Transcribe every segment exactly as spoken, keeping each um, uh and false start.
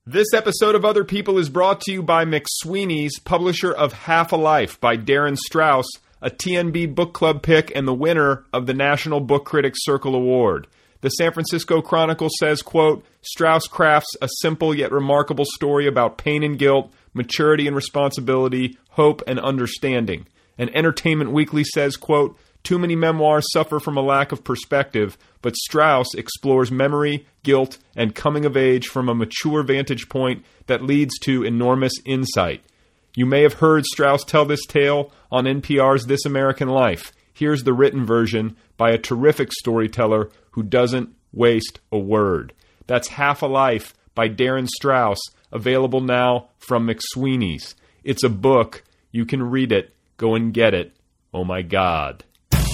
This episode of Other People is brought to you by McSweeney's, publisher of Half a Life by Darren Strauss, a T N B Book Club pick and the winner of the National Book Critics Circle Award. The San Francisco Chronicle says, quote, Strauss crafts a simple yet remarkable story about pain and guilt, maturity and responsibility, hope and understanding. And Entertainment Weekly says, quote, too many memoirs suffer from a lack of perspective, but Strauss explores memory, guilt, and coming of age from a mature vantage point that leads to enormous insight. You may have heard Strauss tell this tale on N P R's This American Life. Here's the written version by a terrific storyteller who doesn't waste a word. That's Half a Life by Darren Strauss, available now from McSweeney's. It's a book. You can read it. Go and get it. Oh my God.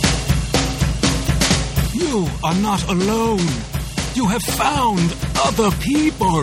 You are not alone. You have found other people.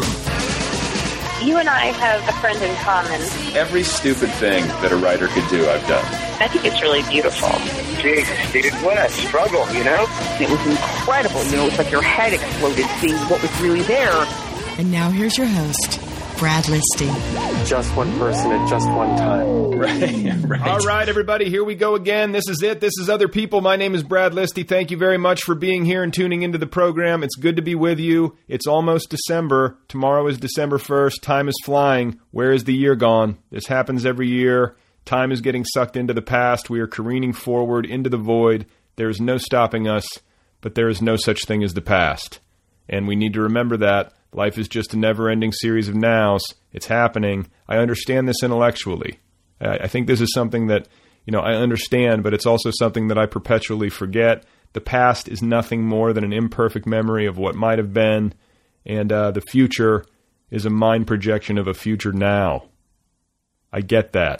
You and I have a friend in common. Every stupid thing that a writer could do, I've done. I think it's really beautiful. Jesus, dude, what a struggle, you know? It was incredible. You know, it was like your head exploded seeing what was really there. And now here's your host, Brad Listy. Just one person at just one time. Right, right. All right, everybody, here we go again. This is it. This is Other People. My name is Brad Listy. Thank you very much for being here and tuning into the program. It's good to be with you. It's almost December. Tomorrow is December first. Time is flying. Where is the year gone? This happens every year. Time is getting sucked into the past. We are careening forward into the void. There is no stopping us, but there is no such thing as the past. And we need to remember that. Life is just a never-ending series of nows. It's happening. I understand this intellectually. I think this is something that, you know, I understand, but it's also something that I perpetually forget. The past is nothing more than an imperfect memory of what might have been, and uh, the future is a mind projection of a future now. I get that.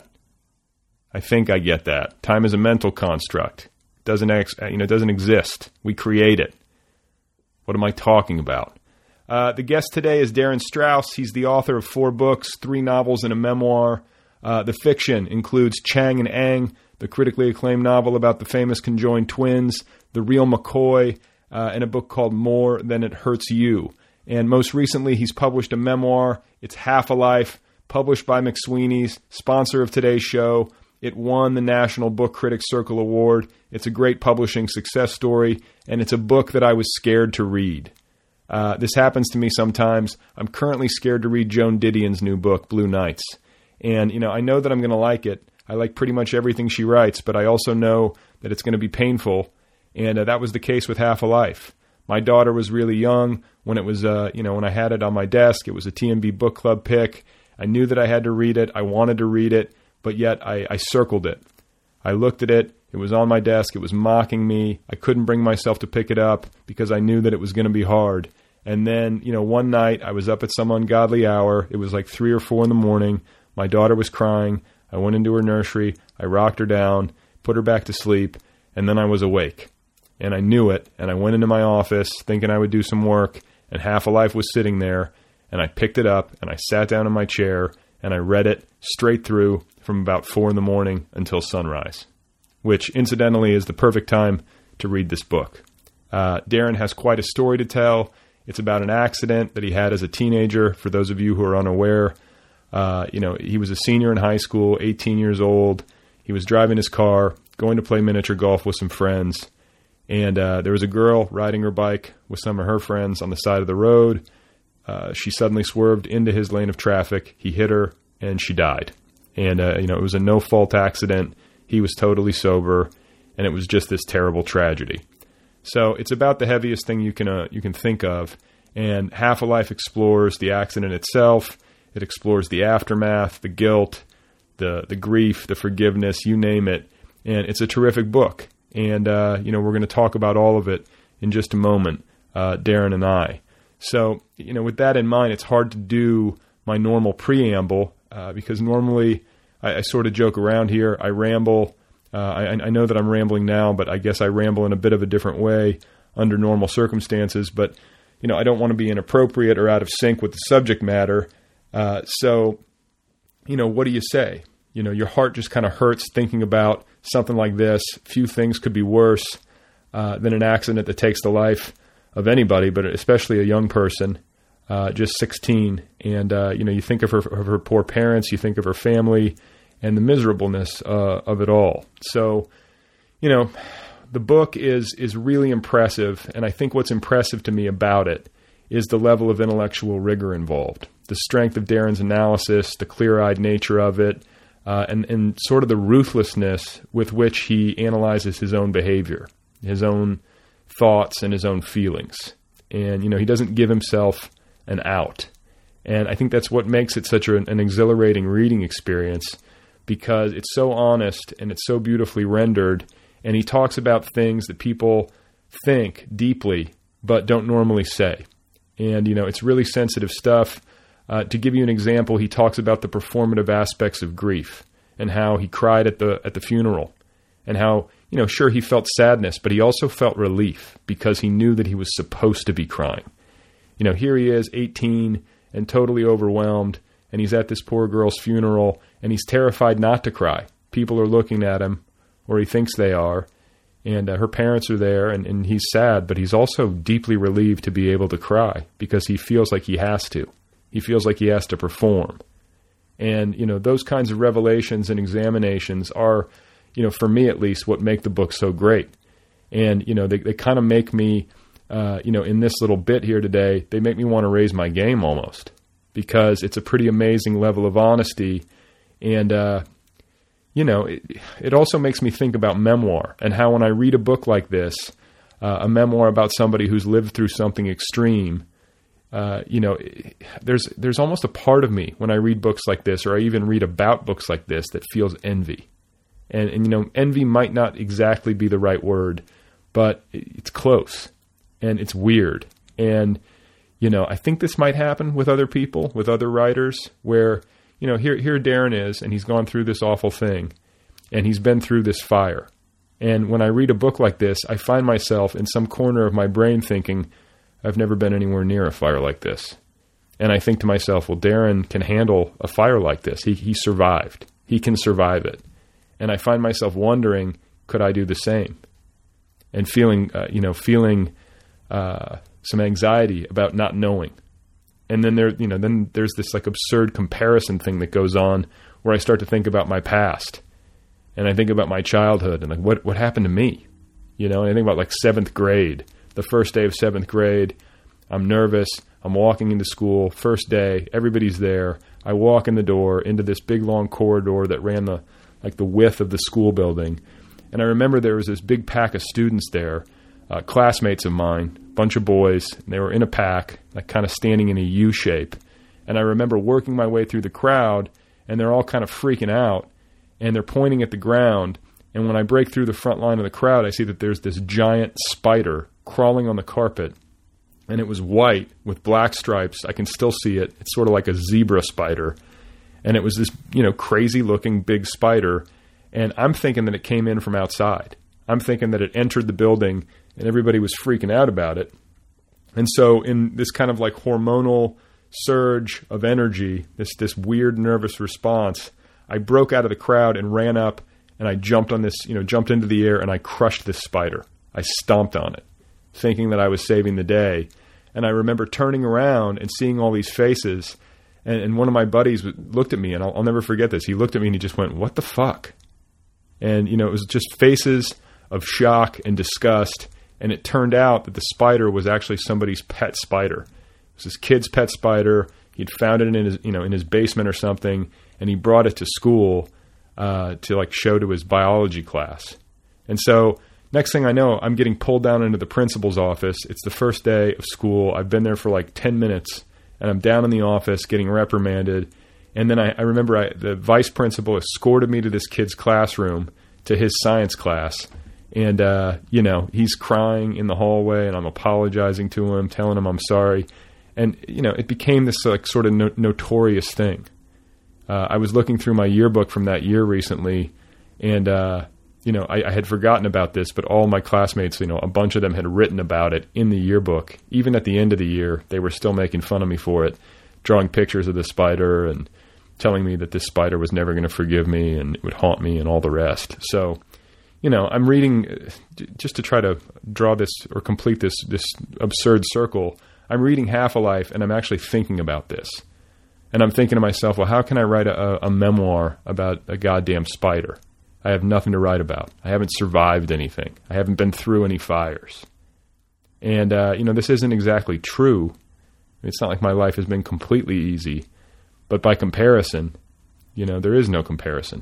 I think I get that. Time is a mental construct. It doesn't, ex- you know, it doesn't exist. We create it. What am I talking about? Uh, the guest today is Darren Strauss. He's the author of four books, three novels, and a memoir. Uh, the fiction includes Chang and Eng, the critically acclaimed novel about the famous conjoined twins, The Real McCoy, uh, and a book called More Than It Hurts You. And most recently, he's published a memoir. It's Half a Life, published by McSweeney's, sponsor of today's show. It won the National Book Critics Circle Award. It's a great publishing success story, and it's a book that I was scared to read. Uh, this happens to me sometimes. I'm currently scared to read Joan Didion's new book, Blue Nights. And, you know, I know that I'm going to like it. I like pretty much everything she writes, but I also know that it's going to be painful. And uh, that was the case with Half a Life. My daughter was really young when it was, uh, you know, when I had it on my desk. It was a T N B Book Club pick. I knew that I had to read it. I wanted to read it, but yet I, I circled it. I looked at it. It was on my desk. It was mocking me. I couldn't bring myself to pick it up because I knew that it was going to be hard. And then, you know, one night I was up at some ungodly hour. It was like three or four in the morning. My daughter was crying. I went into her nursery. I rocked her down, put her back to sleep, and then I was awake. And I knew it, and I went into my office thinking I would do some work, and Half a Life was sitting there, and I picked it up, and I sat down in my chair, and I read it straight through from about four in the morning until sunrise, which, incidentally, is the perfect time to read this book. Uh, Darren has quite a story to tell. It's about an accident that he had as a teenager, for those of you who are unaware. Uh, you know, he was a senior in high school, eighteen years old. He was driving his car, going to play miniature golf with some friends. And uh, there was a girl riding her bike with some of her friends on the side of the road. Uh, she suddenly swerved into his lane of traffic. He hit her, and she died. And, uh, you know, it was a no-fault accident. He was totally sober, and it was just this terrible tragedy. So it's about the heaviest thing you can uh, you can think of. And Half a Life explores the accident itself. It explores the aftermath, the guilt, the the grief, the forgiveness, you name it. And it's a terrific book. And, uh, you know, we're going to talk about all of it in just a moment, uh, Darren and I. So, you know, with that in mind, it's hard to do my normal preamble uh, because normally I, I sort of joke around here. I ramble. Uh, I, I know that I'm rambling now, but I guess I ramble in a bit of a different way under normal circumstances. But, you know, I don't want to be inappropriate or out of sync with the subject matter. Uh, so, you know, what do you say? You know, your heart just kind of hurts thinking about something like this. Few things could be worse uh, than an accident that takes the life of anybody, but especially a young person. uh, just sixteen. And, uh, you know, you think of her, of her poor parents, you think of her family, and the miserableness uh, of it all. So, you know, the book is is really impressive, and I think what's impressive to me about it is the level of intellectual rigor involved, the strength of Darren's analysis, the clear-eyed nature of it, uh, and, and sort of the ruthlessness with which he analyzes his own behavior, his own thoughts and his own feelings. And, you know, he doesn't give himself an out. And I think that's what makes it such an, an exhilarating reading experience, because it's so honest and it's so beautifully rendered, and he talks about things that people think deeply but don't normally say. And, you know, it's really sensitive stuff. Uh, to give you an example, he talks about the performative aspects of grief and how he cried at the at the funeral, and how, you know, sure, he felt sadness, but he also felt relief because he knew that he was supposed to be crying. You know, here he is, eighteen, and totally overwhelmed, and he's at this poor girl's funeral, and he's terrified not to cry. People are looking at him, or he thinks they are, and uh, her parents are there, and, and he's sad, but he's also deeply relieved to be able to cry because he feels like he has to. He feels like he has to perform. And, you know, those kinds of revelations and examinations are, you know, for me at least, what make the book so great. And, you know, they, they kind of make me, uh, you know, in this little bit here today, they make me want to raise my game almost, because it's a pretty amazing level of honesty. And, uh, you know, it, it also makes me think about memoir, and how when I read a book like this, uh, a memoir about somebody who's lived through something extreme, Uh, you know, there's there's almost a part of me when I read books like this, or I even read about books like this, that feels envy. And, and you know, envy might not exactly be the right word, but it's close, and it's weird. And, you know, I think this might happen with other people, with other writers, where, you know, here here Darren is, and he's gone through this awful thing, and he's been through this fire. And when I read a book like this, I find myself in some corner of my brain thinking, I've never been anywhere near a fire like this. And I think to myself, well, Darren can handle a fire like this. He he survived. He can survive it. And I find myself wondering, could I do the same? And feeling, uh, you know, feeling uh, some anxiety about not knowing. And then there, you know, then there's this like absurd comparison thing that goes on, where I start to think about my past, and I think about my childhood, and like what what happened to me, you know. And I think about like seventh grade. The first day of seventh grade, I'm nervous. I'm walking into school, first day, everybody's there. I walk in the door into this big long corridor that ran the like the width of the school building. And I remember there was this big pack of students there, uh, classmates of mine, bunch of boys, and they were in a pack, like kind of standing in a U shape. And I remember working my way through the crowd, and they're all kind of freaking out, and they're pointing at the ground. And when I break through the front line of the crowd, I see that there's this giant spider crawling on the carpet, and it was white with black stripes. I can still see it. It's sort of like a zebra spider, and it was this, you know, crazy looking big spider, and I'm thinking that it came in from outside. I'm thinking that it entered the building, and everybody was freaking out about it. And so in this kind of like hormonal surge of energy, this this weird nervous response, I broke out of the crowd and ran up, and I jumped on this, you know, jumped into the air, and I crushed this spider. I stomped on it, thinking that I was saving the day. And I remember turning around and seeing all these faces, and, and one of my buddies looked at me, and I'll, I'll never forget this. He looked at me and he just went, "What the fuck?" And, you know, it was just faces of shock and disgust, and it turned out that the spider was actually somebody's pet spider. It was this kid's pet spider. He'd found it in his, you know, in his basement or something, and he brought it to school uh, to like show to his biology class. And so next thing I know, I'm getting pulled down into the principal's office. It's the first day of school. I've been there for like ten minutes, and I'm down in the office getting reprimanded. And then I, I remember I, the vice principal escorted me to this kid's classroom, to his science class. And, uh, you know, he's crying in the hallway, and I'm apologizing to him, telling him I'm sorry. And, you know, it became this like sort of no- notorious thing. Uh, I was looking through my yearbook from that year recently, and, uh, you know, I, I had forgotten about this, but all my classmates, you know, a bunch of them had written about it in the yearbook. Even at the end of the year, they were still making fun of me for it, drawing pictures of the spider and telling me that this spider was never going to forgive me and it would haunt me and all the rest. So, you know, I'm reading, just to try to draw this or complete this this absurd circle, I'm reading Half a Life, and I'm actually thinking about this. And I'm thinking to myself, well, how can I write a, a memoir about a goddamn spider? I have nothing to write about. I haven't survived anything. I haven't been through any fires. And, uh, you know, this isn't exactly true. It's not like my life has been completely easy. But by comparison, you know, there is no comparison.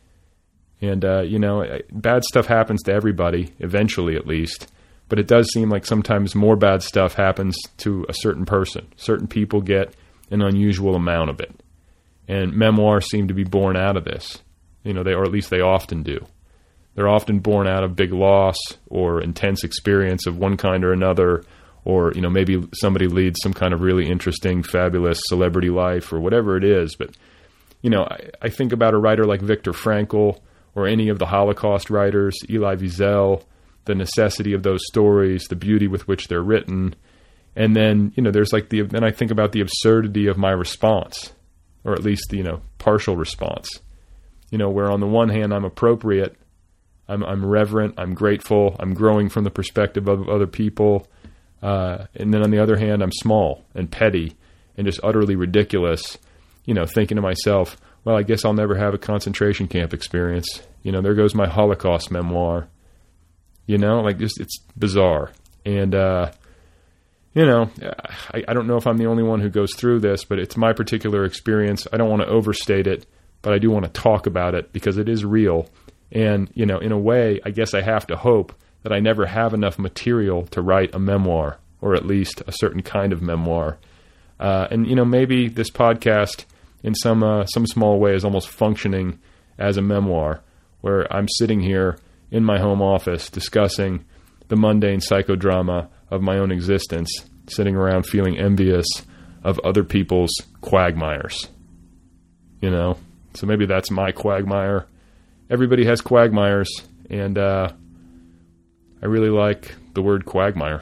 And, uh, you know, bad stuff happens to everybody, eventually at least. But it does seem like sometimes more bad stuff happens to a certain person. Certain people get an unusual amount of it. And memoirs seem to be born out of this. You know, they, or at least they often do. They're often born out of big loss or intense experience of one kind or another, or, you know, maybe somebody leads some kind of really interesting, fabulous celebrity life or whatever it is. But, you know, I, I think about a writer like Viktor Frankl or any of the Holocaust writers, Elie Wiesel, the necessity of those stories, the beauty with which they're written. And then, you know, there's like the, then I think about the absurdity of my response, or at least, you know, partial response. You know, where on the one hand I'm appropriate, I'm, I'm reverent, I'm grateful, I'm growing from the perspective of other people. Uh, and then on the other hand, I'm small and petty and just utterly ridiculous, you know, thinking to myself, well, I guess I'll never have a concentration camp experience. You know, there goes my Holocaust memoir. You know, like just, it's bizarre. And, uh, you know, I, I don't know if I'm the only one who goes through this, but it's my particular experience. I don't want to overstate it, but I do want to talk about it because it is real. And, you know, in a way, I guess I have to hope that I never have enough material to write a memoir, or at least a certain kind of memoir. Uh, and, you know, maybe this podcast in some uh, some small way is almost functioning as a memoir, where I'm sitting here in my home office discussing the mundane psychodrama of my own existence, sitting around feeling envious of other people's quagmires. You know? So maybe that's my quagmire. Everybody has quagmires, and uh, I really like the word quagmire.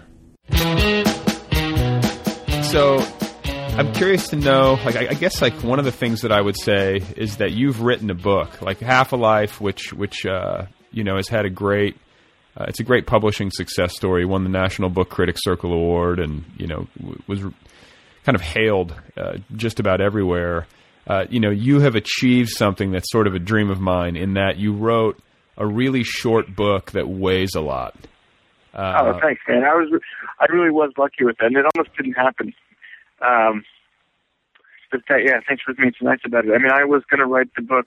So I'm curious to know, like, I, I guess like one of the things that I would say is that you've written a book, like Half a Life, which, which uh, you know, has had a great, uh, it's a great publishing success story, won the National Book Critics Circle Award, and, you know, w- was kind of hailed uh, just about everywhere. Uh, you know, you have achieved something that's sort of a dream of mine in that you wrote a really short book that weighs a lot. Uh, oh, thanks, man. I was, I really was lucky with that, and it almost didn't happen. Um, but that, yeah, thanks for being so nice about it. I mean, I was going to write the book.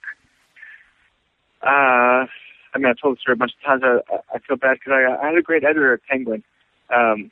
Uh, I mean, I told the story a bunch of times. I, I feel bad because I, I had a great editor at Penguin, um,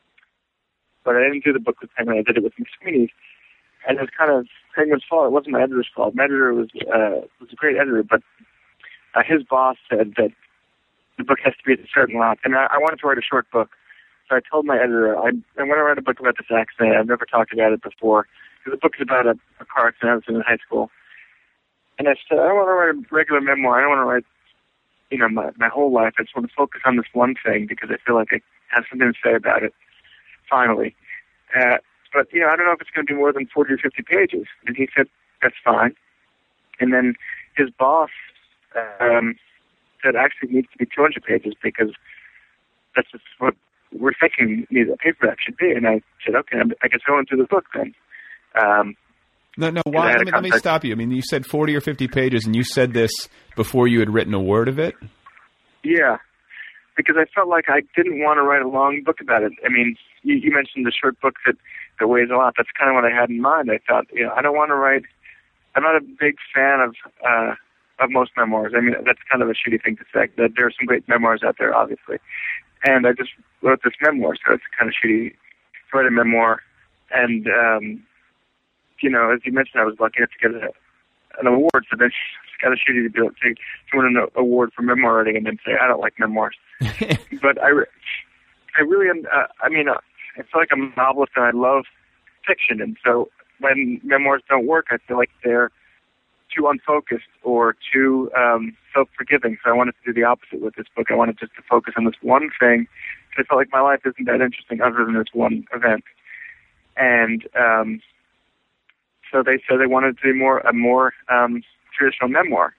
but I didn't do the book with Penguin. I did it with McSweeney, and it was kind of Penguin's fault. It wasn't my editor's fault. My editor was uh, was a great editor, but uh, his boss said that the book has to be at a certain length. And I, I wanted to write a short book. So I told my editor, I, I want to write a book about this accident. I've never talked about it before. The book is about a, a car accident I was in in high school. And I said, I don't want to write a regular memoir. I don't want to write, you know, my, my whole life. I just want to focus on this one thing because I feel like I have something to say about it, finally. Uh, but, you know, I don't know if it's going to be more than forty or fifty pages. And he said, that's fine. And then his boss um, said, actually, it needs to be two hundred pages because that's just what we're thinking a paperback should be. And I said, okay, I guess I want to do the book then. Um, no, no, why? Let me, let me stop you. I mean, you said forty or fifty pages, and you said this before you had written a word of it? Yeah, because I felt like I didn't want to write a long book about it. I mean, you, you mentioned the short book that, that weighs a lot. That's kind of what I had in mind. I thought, you know, I don't want to write, I'm not a big fan of, uh, of most memoirs. I mean, that's kind of a shitty thing to say. That there are some great memoirs out there, obviously. And I just wrote this memoir, so it's kind of shitty to write a memoir. And, um, you know, as you mentioned, I was lucky enough to get a, an award, so then it's kind of shitty to be able to, to win an award for memoir writing and then say, I don't like memoirs. But I, I really am, uh, I mean, uh, I feel like I'm a novelist and I love fiction, and so when memoirs don't work, I feel like they're too unfocused or too um, self-forgiving. So I wanted to do the opposite with this book. I wanted just to focus on this one thing, because I felt like my life isn't that interesting other than this one event. And um, so they said they wanted to do more a more um, traditional memoir.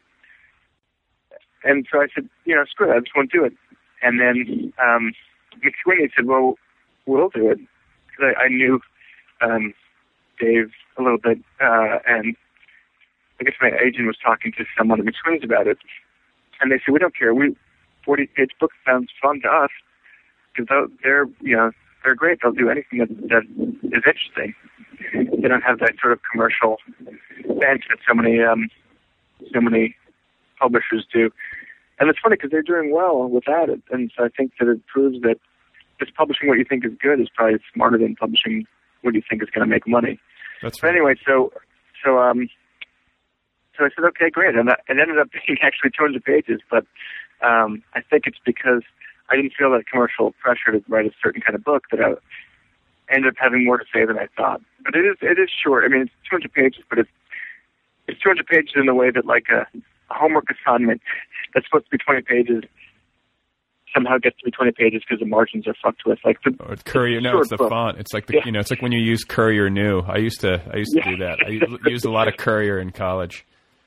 And so I said, you know, screw it, I just won't do it. And then um, McSweeney said, well, we'll do it. because I, I knew um, Dave a little bit, uh, and I guess my agent was talking to someone at McSweeney's about it, and they said, we don't care. We forty-page book sounds fun to us because they're, you know, they're great. They'll do anything that, that is interesting. They don't have that sort of commercial bent that so many, um, so many publishers do. And it's funny because they're doing well without it, and so I think that it proves that just publishing what you think is good is probably smarter than publishing what you think is going to make money. That's but right. anyway, so so um, so I said, okay, great, and it ended up being actually two hundred pages. But um, I think it's because I didn't feel that commercial pressure to write a certain kind of book that I ended up having more to say than I thought. But it is it is short. I mean, it's two hundred pages, but it's it's two hundred pages in the way that like a, a homework assignment that's supposed to be twenty pages somehow gets to be twenty pages because the margins are fucked with. Like the or Courier, no, it's the book. Font. It's like the yeah. you know, it's like when you use Courier New. I used to, I used to yeah. do that. I used a lot of Courier in college.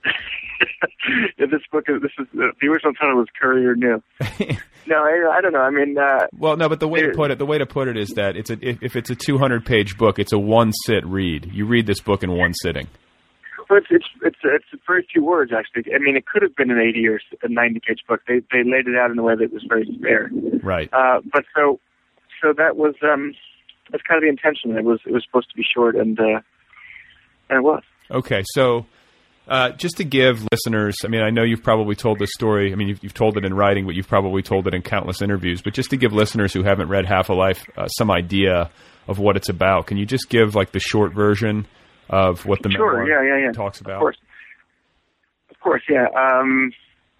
yeah, this book is this is the original title was Courier New. no, I, I don't know. I mean, uh, well, no, but the way to put it, the way to put it is that it's a if, if it's a two hundred page book, it's a one sit read. You read this book in one sitting. Well, it's it's it's it's very few words actually. I mean, it could have been an eighty or a ninety page book. They they laid it out in a way that was very spare. Right. Uh, but so so that was um that's kind of the intention. It was it was supposed to be short, and uh, and it was. Okay, so uh, just to give listeners, I mean, I know you've probably told this story. I mean, you've, you've told it in writing, but you've probably told it in countless interviews. But just to give listeners who haven't read Half a Life uh, some idea of what it's about, can you just give like the short version of what the sure, memoir yeah, yeah, yeah. talks about? Of course, of course, yeah. Um,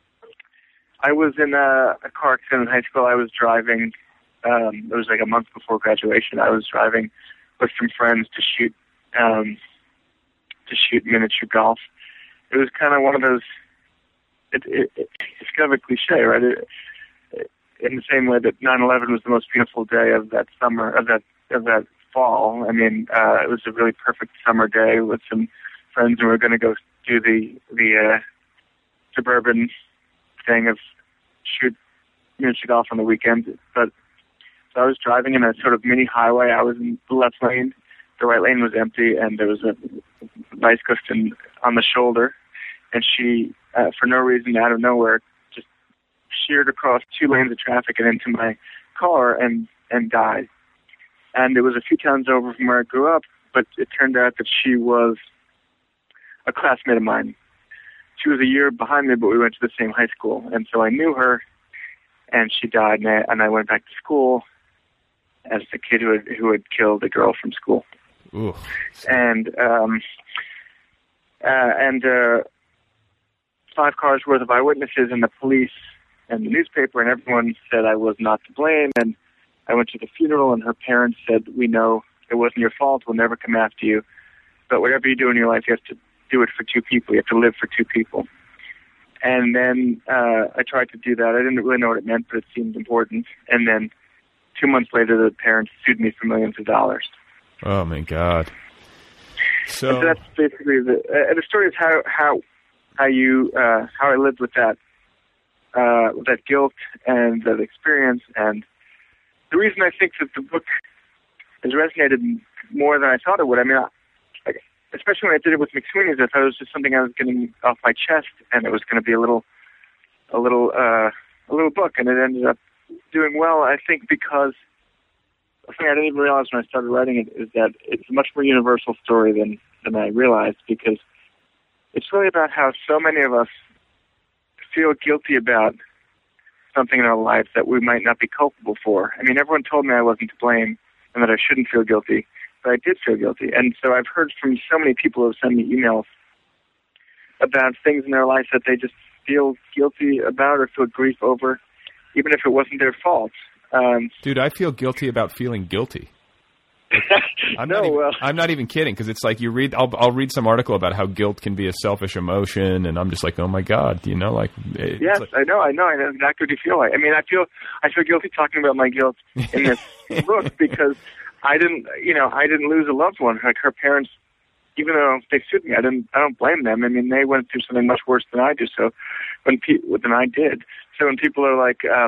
I was in a, a car accident in high school. I was driving. Um, it was like a month before graduation. I was driving with some friends to shoot um, to shoot miniature golf. It was kind of one of those. It, it, it, it's kind of a cliche, right? It, it, in the same way that nine eleven was the most beautiful day of that summer, of that of that. fall. I mean, uh, it was a really perfect summer day with some friends, and we were going to go do the the uh, suburban thing of shoot miniature golf on the weekend. But so I was driving in a sort of mini highway. I was in the left lane. The right lane was empty, and there was a bicyclist in, on the shoulder, and she, uh, for no reason, out of nowhere, just sheared across two lanes of traffic and into my car and and died. And it was a few towns over from where I grew up, but it turned out that she was a classmate of mine. She was a year behind me, but we went to the same high school. And so I knew her, and she died, and I, and I went back to school as the kid who had, who had killed a girl from school. Ooh. And, um, uh, and uh, five cars worth of eyewitnesses and the police and the newspaper, and everyone said I was not to blame. And I went to the funeral, and her parents said, we know it wasn't your fault. We'll never come after you. But whatever you do in your life, you have to do it for two people. You have to live for two people. And then uh, I tried to do that. I didn't really know what it meant, but it seemed important. And then two months later, the parents sued me for millions of dollars. Oh, my God. So, and so that's basically the, uh, the story is how, how, how you, uh, how I lived with that, uh, with that guilt and that experience. And the reason I think that the book has resonated more than I thought it would, I mean, I, especially when I did it with McSweeney's, I thought it was just something I was getting off my chest, and it was going to be a little, a little, uh, a little book, and it ended up doing well. I think because the thing I didn't even realize when I started writing it is that it's a much more universal story than than I realized, because it's really about how so many of us feel guilty about something in our lives that we might not be culpable for. I mean, everyone told me I wasn't to blame and that I shouldn't feel guilty, but I did feel guilty. And so I've heard from so many people who have sent me emails about things in their life that they just feel guilty about or feel grief over, even if it wasn't their fault. Um, Dude, I feel guilty about feeling guilty. I'm, no, not even, well, I'm not even kidding, because it's like you read. I'll, I'll read some article about how guilt can be a selfish emotion, and I'm just like, oh my God, you know, like. Yes, like, I know, I know, I know exactly what you feel like. I mean, I feel, I feel guilty talking about my guilt in this book because I didn't, you know, I didn't lose a loved one. Like her parents, even though they sued me, I didn't, I don't blame them. I mean, they went through something much worse than I do. So when pe- than I did. So when people are like, um,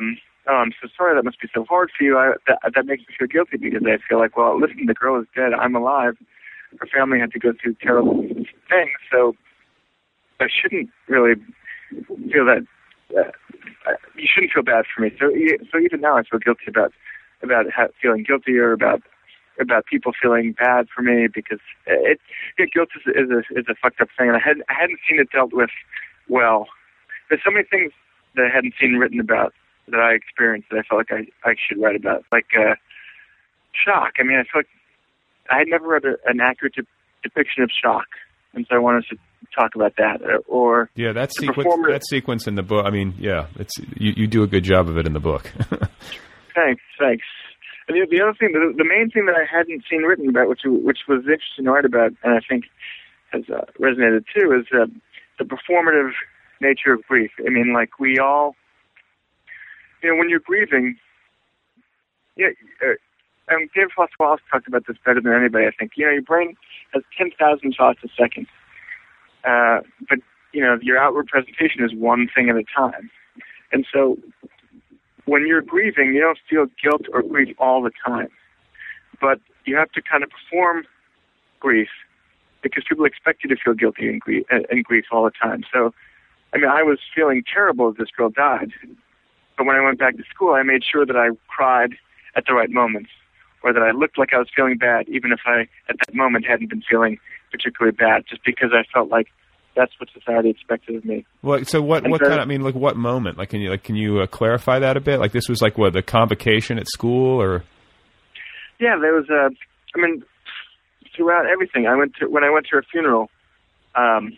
oh, I'm so sorry, that must be so hard for you, I, that, that makes me feel guilty because I feel like, well, listen, the girl is dead, I'm alive, her family had to go through terrible things, so I shouldn't really feel that, uh, you shouldn't feel bad for me. So so even now I feel guilty about about ha- feeling guilty or about about people feeling bad for me because it, it guilt is, is, a, is a fucked up thing, and I, had, I hadn't seen it dealt with well. There's so many things that I hadn't seen written about that I experienced that I felt like I, I should write about, like uh, shock. I mean, I feel like I had never read a, an accurate de- depiction of shock, and so I wanted to talk about that. Or yeah, that sequence, performer- that sequence in the book. I mean, yeah, it's you, you do a good job of it in the book. Thanks, thanks. And the, the other thing, the, the main thing that I hadn't seen written about, which which was interesting to write about, and I think has uh, resonated too, is uh, the performative nature of grief. I mean, like we all, you know, when you're grieving, yeah. Uh, and David Foster Wallace talked about this better than anybody, I think. You know, your brain has ten thousand thoughts a second. Uh, but, you know, your outward presentation is one thing at a time. And so when you're grieving, you don't feel guilt or grief all the time. But you have to kind of perform grief because people expect you to feel guilty and grief, and grief all the time. So, I mean, I was feeling terrible as this girl died. But when I went back to school, I made sure that I cried at the right moments, or that I looked like I was feeling bad, even if I, at that moment, hadn't been feeling particularly bad, just because I felt like that's what society expected of me. Well, so what? And What so, kind of? I mean, like what moment? Like, can you like can you uh, clarify that a bit? Like, this was like what, the convocation at school, or? Yeah, there was a. I mean, throughout everything, I went to when I went to her funeral. Um,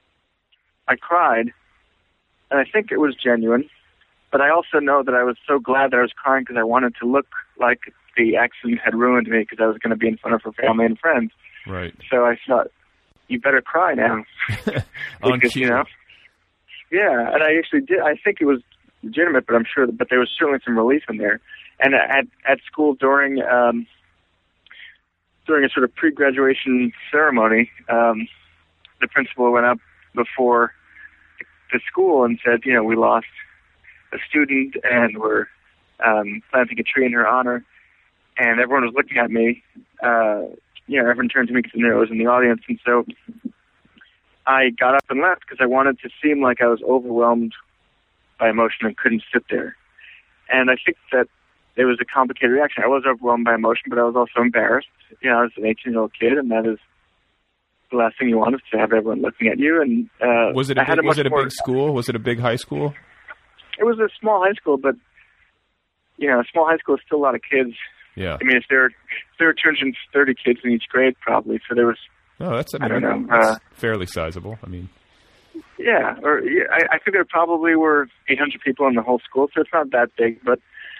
I cried, and I think it was genuine. But I also know that I was so glad that I was crying because I wanted to look like the accident had ruined me because I was going to be in front of her family and friends. Right. So I thought, you better cry now. On because, cue. you know. Yeah, and I actually did. I think it was legitimate, but I'm sure, that, but there was certainly some relief in there. And at at school during um, during a sort of pre-graduation ceremony, um, the principal went up before the school and said, you know, we lost a student and we're um, planting a tree in her honor. And everyone was looking at me. Uh, you know, everyone turned to me because I was in the audience. And so I got up and left because I wanted to seem like I was overwhelmed by emotion and couldn't sit there. And I think that it was a complicated reaction. I was overwhelmed by emotion, but I was also embarrassed. You know, I was an eighteen-year-old kid, and that is the last thing you want is to have everyone looking at you. And uh, was it a, I had big, a was it a more, big school? Was it a big high school? It was a small high school, but you know, a small high school is still a lot of kids. Yeah. I mean, if there, if there were two hundred thirty kids in each grade, probably. So there was. Oh, that's I, mean, I don't know. That's Uh, fairly sizable. I mean. Yeah, or yeah, I, I think there probably were eight hundred people in the whole school, so it's not that big, but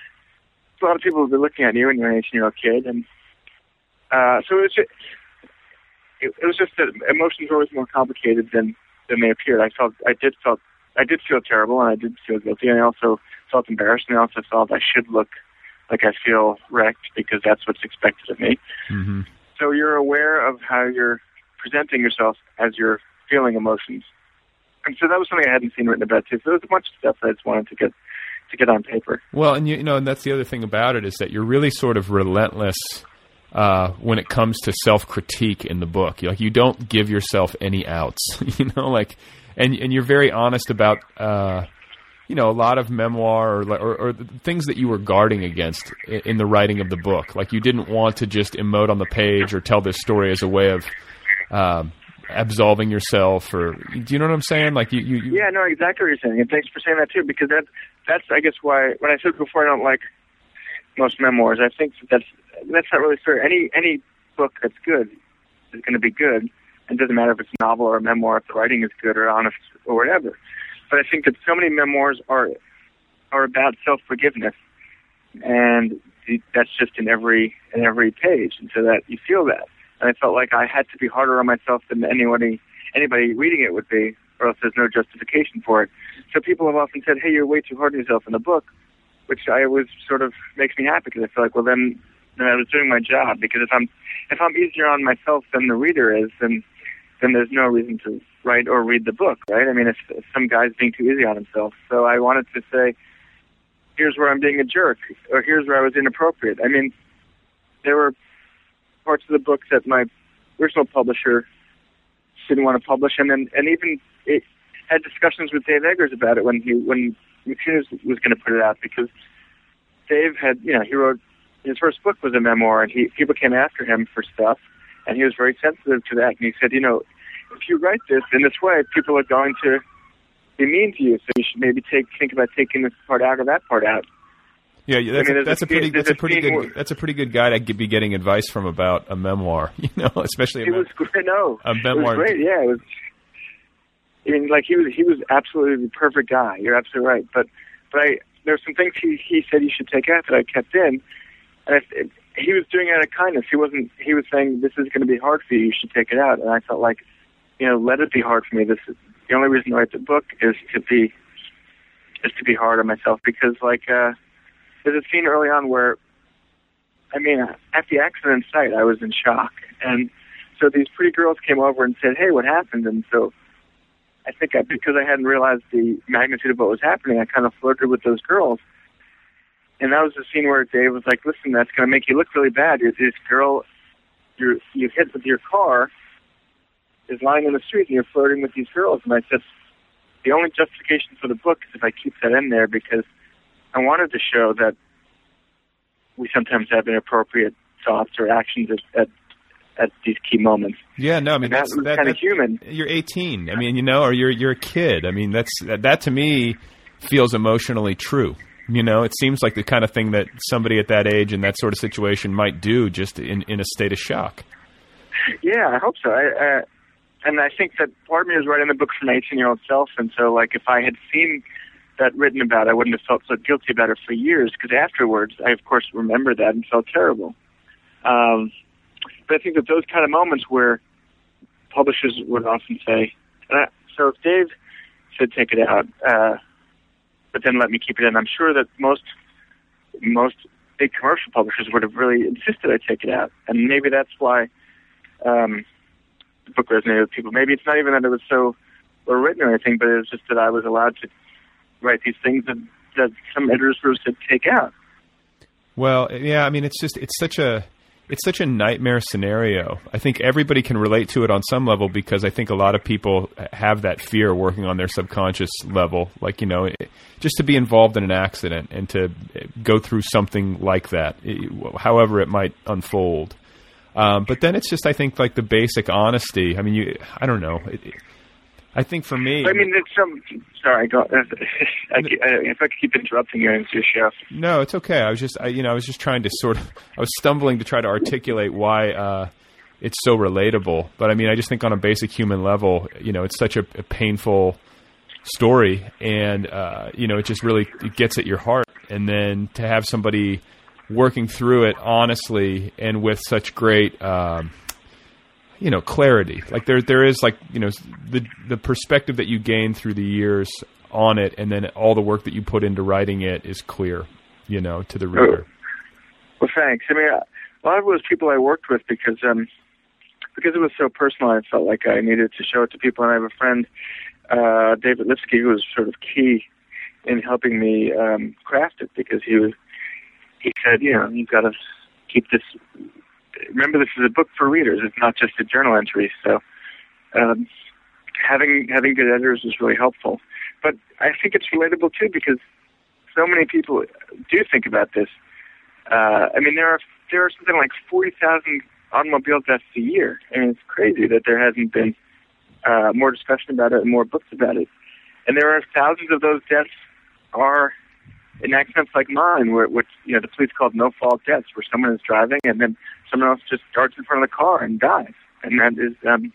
a lot of people will be looking at you when you're an eighteen-year-old kid, and uh, so it was just, it, it was just that emotions were always more complicated than than they appeared. I felt, I did felt, I did feel terrible, and I did feel guilty, and I also felt embarrassed, and I also felt I should look like I feel wrecked because that's what's expected of me. Mm-hmm. So you're aware of how you're presenting yourself as you're feeling emotions. And so that was something I hadn't seen written about too. So there was a bunch of stuff that I just wanted to get to get on paper. Well, and you, you know, and that's the other thing about it is that you're really sort of relentless uh, when it comes to self-critique in the book. You, like you don't give yourself any outs, you know, like, and and you're very honest about, uh, you know, a lot of memoir or, or, or things that you were guarding against in, in the writing of the book. Like you didn't want to just emote on the page or tell this story as a way of. Um, absolving yourself, or do you know what I'm saying? Like you, you, you, yeah, no, exactly what you're saying, and thanks for saying that too, because that, that's, I guess, why when I said before I don't like most memoirs, I think that's that's not really fair. Any any book that's good is going to be good, and it doesn't matter if it's a novel or a memoir, if the writing is good or honest or whatever. But I think that so many memoirs are are about self-forgiveness, and that's just in every in every page, and so that you feel that. And I felt like I had to be harder on myself than anybody anybody reading it would be, or else there's no justification for it. So people have often said, hey, you're way too hard on yourself in the book, which I always sort of makes me happy because I feel like, well, then, then I was doing my job. Because if I'm if I'm easier on myself than the reader is, then then there's no reason to write or read the book, right? I mean, if, if some guy's being too easy on himself. So I wanted to say, here's where I'm being a jerk, or here's where I was inappropriate. I mean, there were parts of the book that my original publisher didn't want to publish, and then and even it had discussions with Dave Eggers about it when he when McTunes was, was going to put it out, because Dave had, you know, he wrote, his first book was a memoir, and he people came after him for stuff, and he was very sensitive to that, and he said, you know, if you write this in this way, people are going to be mean to you, so you should maybe take think about taking this part out or that part out. Yeah, that's, I mean, a, that's a, a pretty that's a pretty good where, that's a pretty good guy to be getting advice from about a memoir, you know, especially it a, was great. No, a memoir. It was great. Yeah, it was. I mean, like he was he was absolutely the perfect guy. You're absolutely right. But but I there were some things he he said you should take out that I kept in, and I, it, he was doing it out of kindness. He wasn't. He was saying this is going to be hard for you. You should take it out. And I felt like, you know, let it be hard for me. This is the only reason to write the book is to be is to be hard on myself, because like. uh There's a scene early on where, I mean, at the accident site, I was in shock. And so these pretty girls came over and said, hey, what happened? And so I think I, because I hadn't realized the magnitude of what was happening, I kind of flirted with those girls. And that was the scene where Dave was like, listen, that's going to make you look really bad. This girl you're, you hit with your car is lying in the street and you're flirting with these girls. And I said, the only justification for the book is if I keep that in there, because I wanted to show that we sometimes have inappropriate thoughts or actions at at, at these key moments. Yeah, no, I mean and that's that was that, kind of that, human. You're eighteen. I mean, you know, or you're you're a kid. I mean, that's that, that to me feels emotionally true. You know, it seems like the kind of thing that somebody at that age in that sort of situation might do, just in, in a state of shock. Yeah, I hope so. I, uh, and I think that part of me is writing the book for my eighteen-year-old self, and so like if I had seen that written about, I wouldn't have felt so guilty about it for years, because afterwards I of course remembered that and felt terrible. Um, but I think that those kind of moments where publishers would often say, and I, so if Dave said take it out, uh, but then let me keep it in, I'm sure that most most big commercial publishers would have really insisted I take it out, and maybe that's why um, the book resonated with people. Maybe it's not even that it was so well written or anything, but it was just that I was allowed to write these things that, that some editors were said take out. Well, yeah, I mean, it's just it's such a it's such a nightmare scenario. I think everybody can relate to it on some level, because I think a lot of people have that fear working on their subconscious level, like, you know, just to be involved in an accident and to go through something like that, however it might unfold. Um, but then it's just, I think, like the basic honesty. I mean, you, I don't know. It, it, I think for me, I mean, it's some. Sorry, go. I, I, if I could keep interrupting you into your show. No, it's okay. I was just, I, you know, I was just trying to sort of, I was stumbling to try to articulate why uh, it's so relatable. But I mean, I just think on a basic human level, you know, it's such a, a painful story, and uh, you know, it just really it gets at your heart. And then to have somebody working through it honestly and with such great. Um, you know, clarity. Like there, there is like, you know, the the perspective that you gain through the years on it, and then all the work that you put into writing it is clear, you know, to the reader. Well, thanks. I mean, a lot of it was people I worked with, because um, because it was so personal. I felt like I needed to show it to people, and I have a friend, uh, David Lipsky, who was sort of key in helping me um, craft it, because he was he said, you know, you've got to keep this. Remember, this is a book for readers. It's not just a journal entry. So um, having having good editors was really helpful. But I think it's relatable, too, because so many people do think about this. Uh, I mean, there are there are something like forty thousand automobile deaths a year. I mean, it's crazy that there hasn't been uh, more discussion about it and more books about it. And there are thousands of those deaths are in accidents like mine, where which you know the police called no-fault deaths, where someone is driving and then someone else just starts in front of the car and dies. And that is um,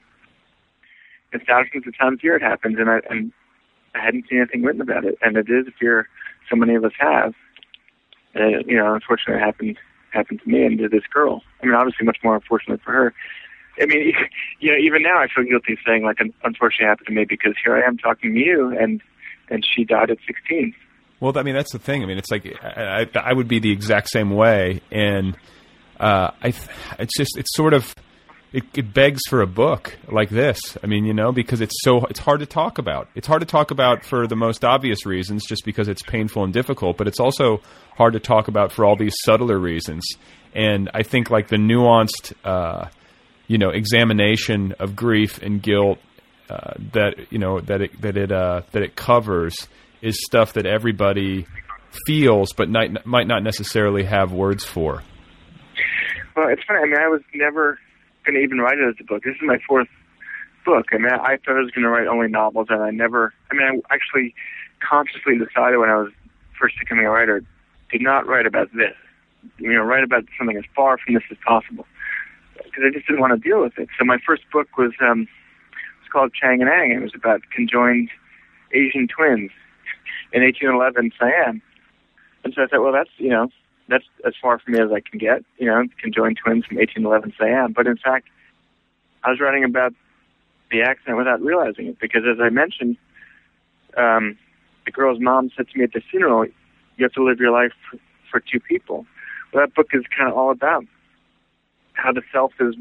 and thousands of times a year it happens, and I and I hadn't seen anything written about it. And it is a fear so many of us have. And, you know, unfortunately, it happened happened to me and to this girl. I mean, obviously, much more unfortunately for her. I mean, you know, even now I feel guilty saying, like, unfortunately happened to me, because here I am talking to you, and and she died at sixteen. Well, I mean, that's the thing. I mean, it's like I, I, I would be the exact same way, and uh, I, it's just it's sort of it, it begs for a book like this. I mean, you know, because it's so it's hard to talk about. It's hard to talk about for the most obvious reasons, just because it's painful and difficult. But it's also hard to talk about for all these subtler reasons. And I think like the nuanced, uh, you know, examination of grief and guilt uh, that you know that it that it uh, that it covers is stuff that everybody feels, but might might not necessarily have words for. Well, it's funny. I mean, I was never going to even write it as a book. This is my fourth book. I mean, I thought I was going to write only novels, and I never. I mean, I actually consciously decided when I was first becoming a writer, did not write about this. You know, write about something as far from this as possible, because I just didn't want to deal with it. So my first book was um, it was called Chang and Ang. It was about conjoined Asian twins in eighteen eleven Siam. And so I thought, well, that's you know. That's as far from me as I can get, you know, conjoined twins from eighteen eleven Siam. But in fact, I was writing about the accident without realizing it, because as I mentioned, um, the girl's mom said to me at the funeral, you have to live your life for, for two people. Well, that book is kind of all about how the self is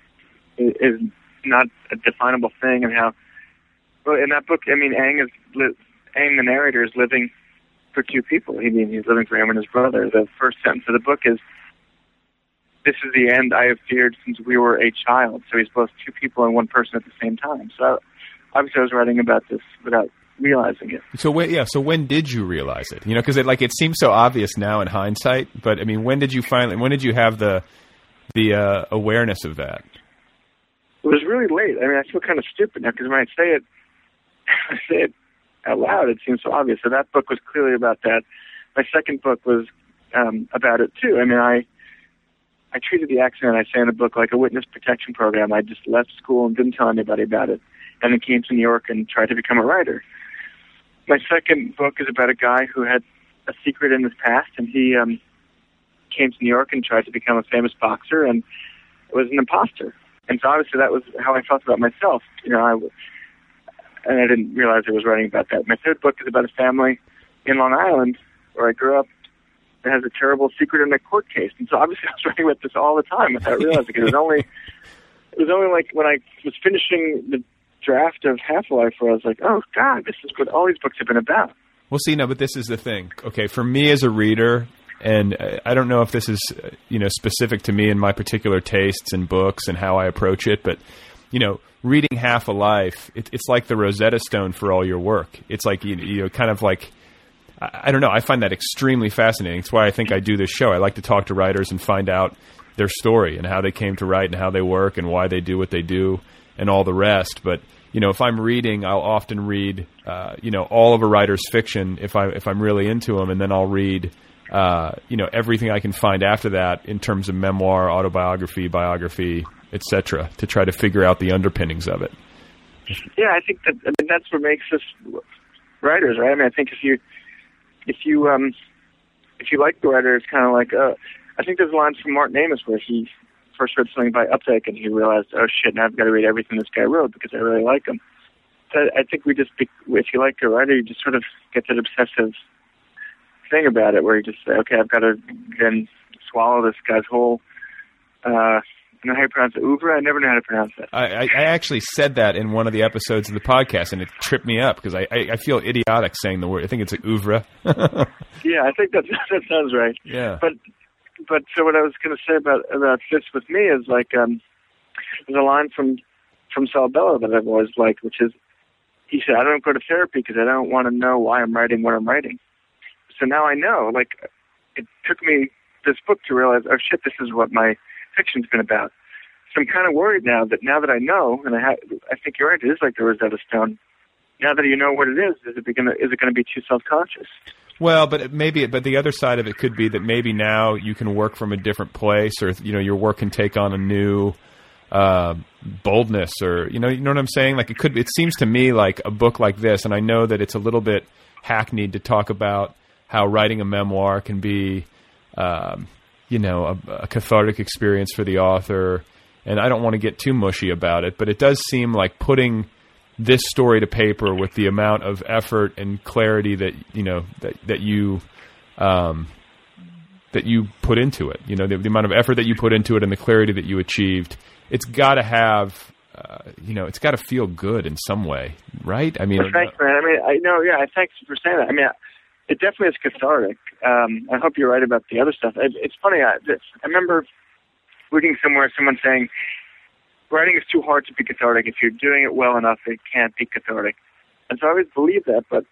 is not a definable thing, and how, well, in that book, I mean, Ang is li- Ang, the narrator, is living for two people. He mean he's living for him and his brother. The first sentence of the book is, "This is the end I have feared since we were a child." So he's both two people and one person at the same time. So obviously I was writing about this without realizing it. So when, yeah, so when did you realize it? You know, because it like it seems so obvious now in hindsight. But I mean, when did you finally? When did you have the the uh, awareness of that? It was really late. I mean, I feel kind of stupid now, because when I say it, I say it out loud, it seems so obvious. So that book was clearly about that. My second book was um, about it too. I mean, I I treated the accident, I say in the book, like a witness protection program. I just left school and didn't tell anybody about it, and then came to New York and tried to become a writer. My second book is about a guy who had a secret in his past, and he um, came to New York and tried to become a famous boxer, and was an imposter. And so obviously that was how I felt about myself. You know, I was. And I didn't realize I was writing about that. My third book is about a family in Long Island where I grew up that has a terrible secret in a court case. And so obviously I was writing about this all the time without realizing it. It was only, it was only like when I was finishing the draft of Half-Life where I was like, oh, God, this is what all these books have been about. Well, see, no, but this is the thing. Okay, for me as a reader, and I don't know if this is, you know, specific to me and my particular tastes in books and how I approach it, but, you know, reading Half a Life, it, it's like the Rosetta Stone for all your work. It's like, you, you know, kind of like, I, I don't know, I find that extremely fascinating. It's why I think I do this show. I like to talk to writers and find out their story and how they came to write and how they work and why they do what they do and all the rest. But, you know, if I'm reading, I'll often read, uh, you know, all of a writer's fiction if, I, if I'm really into them, and then I'll read, uh, you know, everything I can find after that in terms of memoir, autobiography, biography, et cetera, to try to figure out the underpinnings of it. Yeah, I think that I mean, that's what makes us writers, right? I mean, I think if you if you um, if you like the writer, it's kind of like uh, I think there's a line from Martin Amis where he first read something by Updike and he realized, oh shit, now I've got to read everything this guy wrote because I really like him. So I think we just, if you like a writer, you just sort of get that obsessive thing about it where you just say, okay, I've got to then swallow this guy's whole. Uh, I know how you pronounce it, oeuvre? I never know how to pronounce that. I, I actually said that in one of the episodes of the podcast, and it tripped me up because I, I, I feel idiotic saying the word. I think it's like oeuvre. Yeah, I think that that sounds right. Yeah. But but so what I was going to say about about this with me is like um, there's a line from from Saul Bellow that I've always liked, which is he said, "I don't go to therapy because I don't want to know why I'm writing what I'm writing." So now I know. Like it took me this book to realize, oh shit, this is what my fiction's been about. So I'm kind of worried now that now that I know, and I, ha- I think you're right, it is like the Rosetta Stone. Now that you know what it is, is it going to is it going to be too self-conscious? Well, but it maybe, but the other side of it could be that maybe now you can work from a different place, or you know, your work can take on a new uh, boldness, or you know, you know what I'm saying? Like it could. It seems to me like a book like this, and I know that it's a little bit hackneyed to talk about how writing a memoir can be. Um, you know, a, a cathartic experience for the author. And I don't want to get too mushy about it, but it does seem like putting this story to paper with the amount of effort and clarity that, you know, that, that you, um, that you put into it. You know, the, the amount of effort that you put into it and the clarity that you achieved. It's got to have, uh, you know, it's got to feel good in some way, right? I mean, well, thanks, man. I mean, I know, yeah. Thanks for saying that. I mean, it definitely is cathartic. Um, I hope you're right about the other stuff. It, it's funny. I, I remember reading somewhere someone saying, writing is too hard to be cathartic. If you're doing it well enough, it can't be cathartic. And so I always believed that, but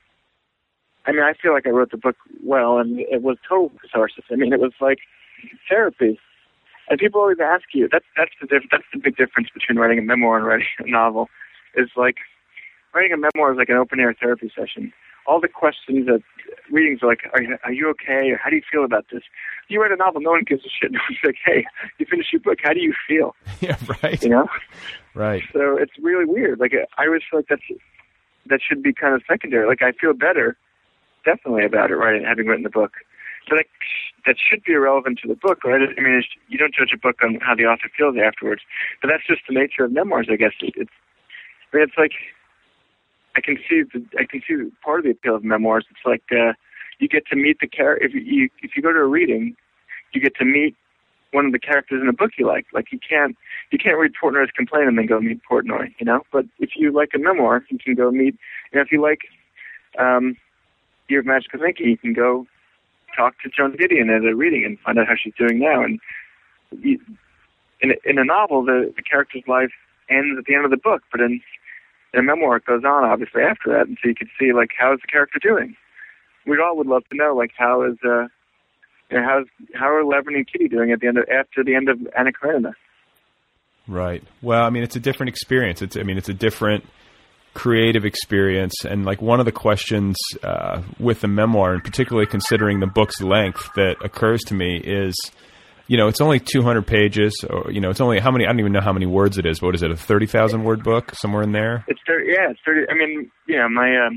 I mean, I feel like I wrote the book well, and it was total catharsis. I mean, it was like therapy. And people always ask you, that's that's the diff- that's the big difference between writing a memoir and writing a novel. Is like, writing a memoir is like an open-air therapy session. All the questions that readings are like, are you, are you okay? Or how do you feel about this? You write a novel, no one gives a shit. No one's like, hey, you finish your book, how do you feel? Yeah, right. You know? Right. So it's really weird. Like, I always feel like that's, that should be kind of secondary. Like, I feel better, definitely, about it, right, having written the book. So that, that should be irrelevant to the book, right? I mean, it's, you don't judge a book on how the author feels afterwards. But that's just the nature of memoirs, I guess. It, it's, I mean, it's like, I can see the, I can see part of the appeal of memoirs. It's like uh, you get to meet the character. If you if you go to a reading, you get to meet one of the characters in a book you like. Like you can't you can't read Portnoy's Complaint and then go meet Portnoy, you know. But if you like a memoir, you can go meet. You know, if you like um, Year of Magical Thinking, you can go talk to Joan Didion at a reading and find out how she's doing now. And you, in a, in a novel, the, the character's life ends at the end of the book, but in in a memoir, it goes on, obviously, after that, and so you can see, like, how is the character doing? We all would love to know, like, how is, uh, you know, how's, how are Levin and Kitty doing at the end of, after the end of Anna Karenina? Right. Well, I mean, it's a different experience. It's, I mean, it's a different creative experience, and, like, one of the questions uh, with the memoir, and particularly considering the book's length that occurs to me is, you know, it's only two hundred pages, or, you know, it's only, how many, I don't even know how many words it is. What is it, a thirty thousand word book, somewhere in there? It's thirty, yeah, it's thirty, I mean, you know, my, um,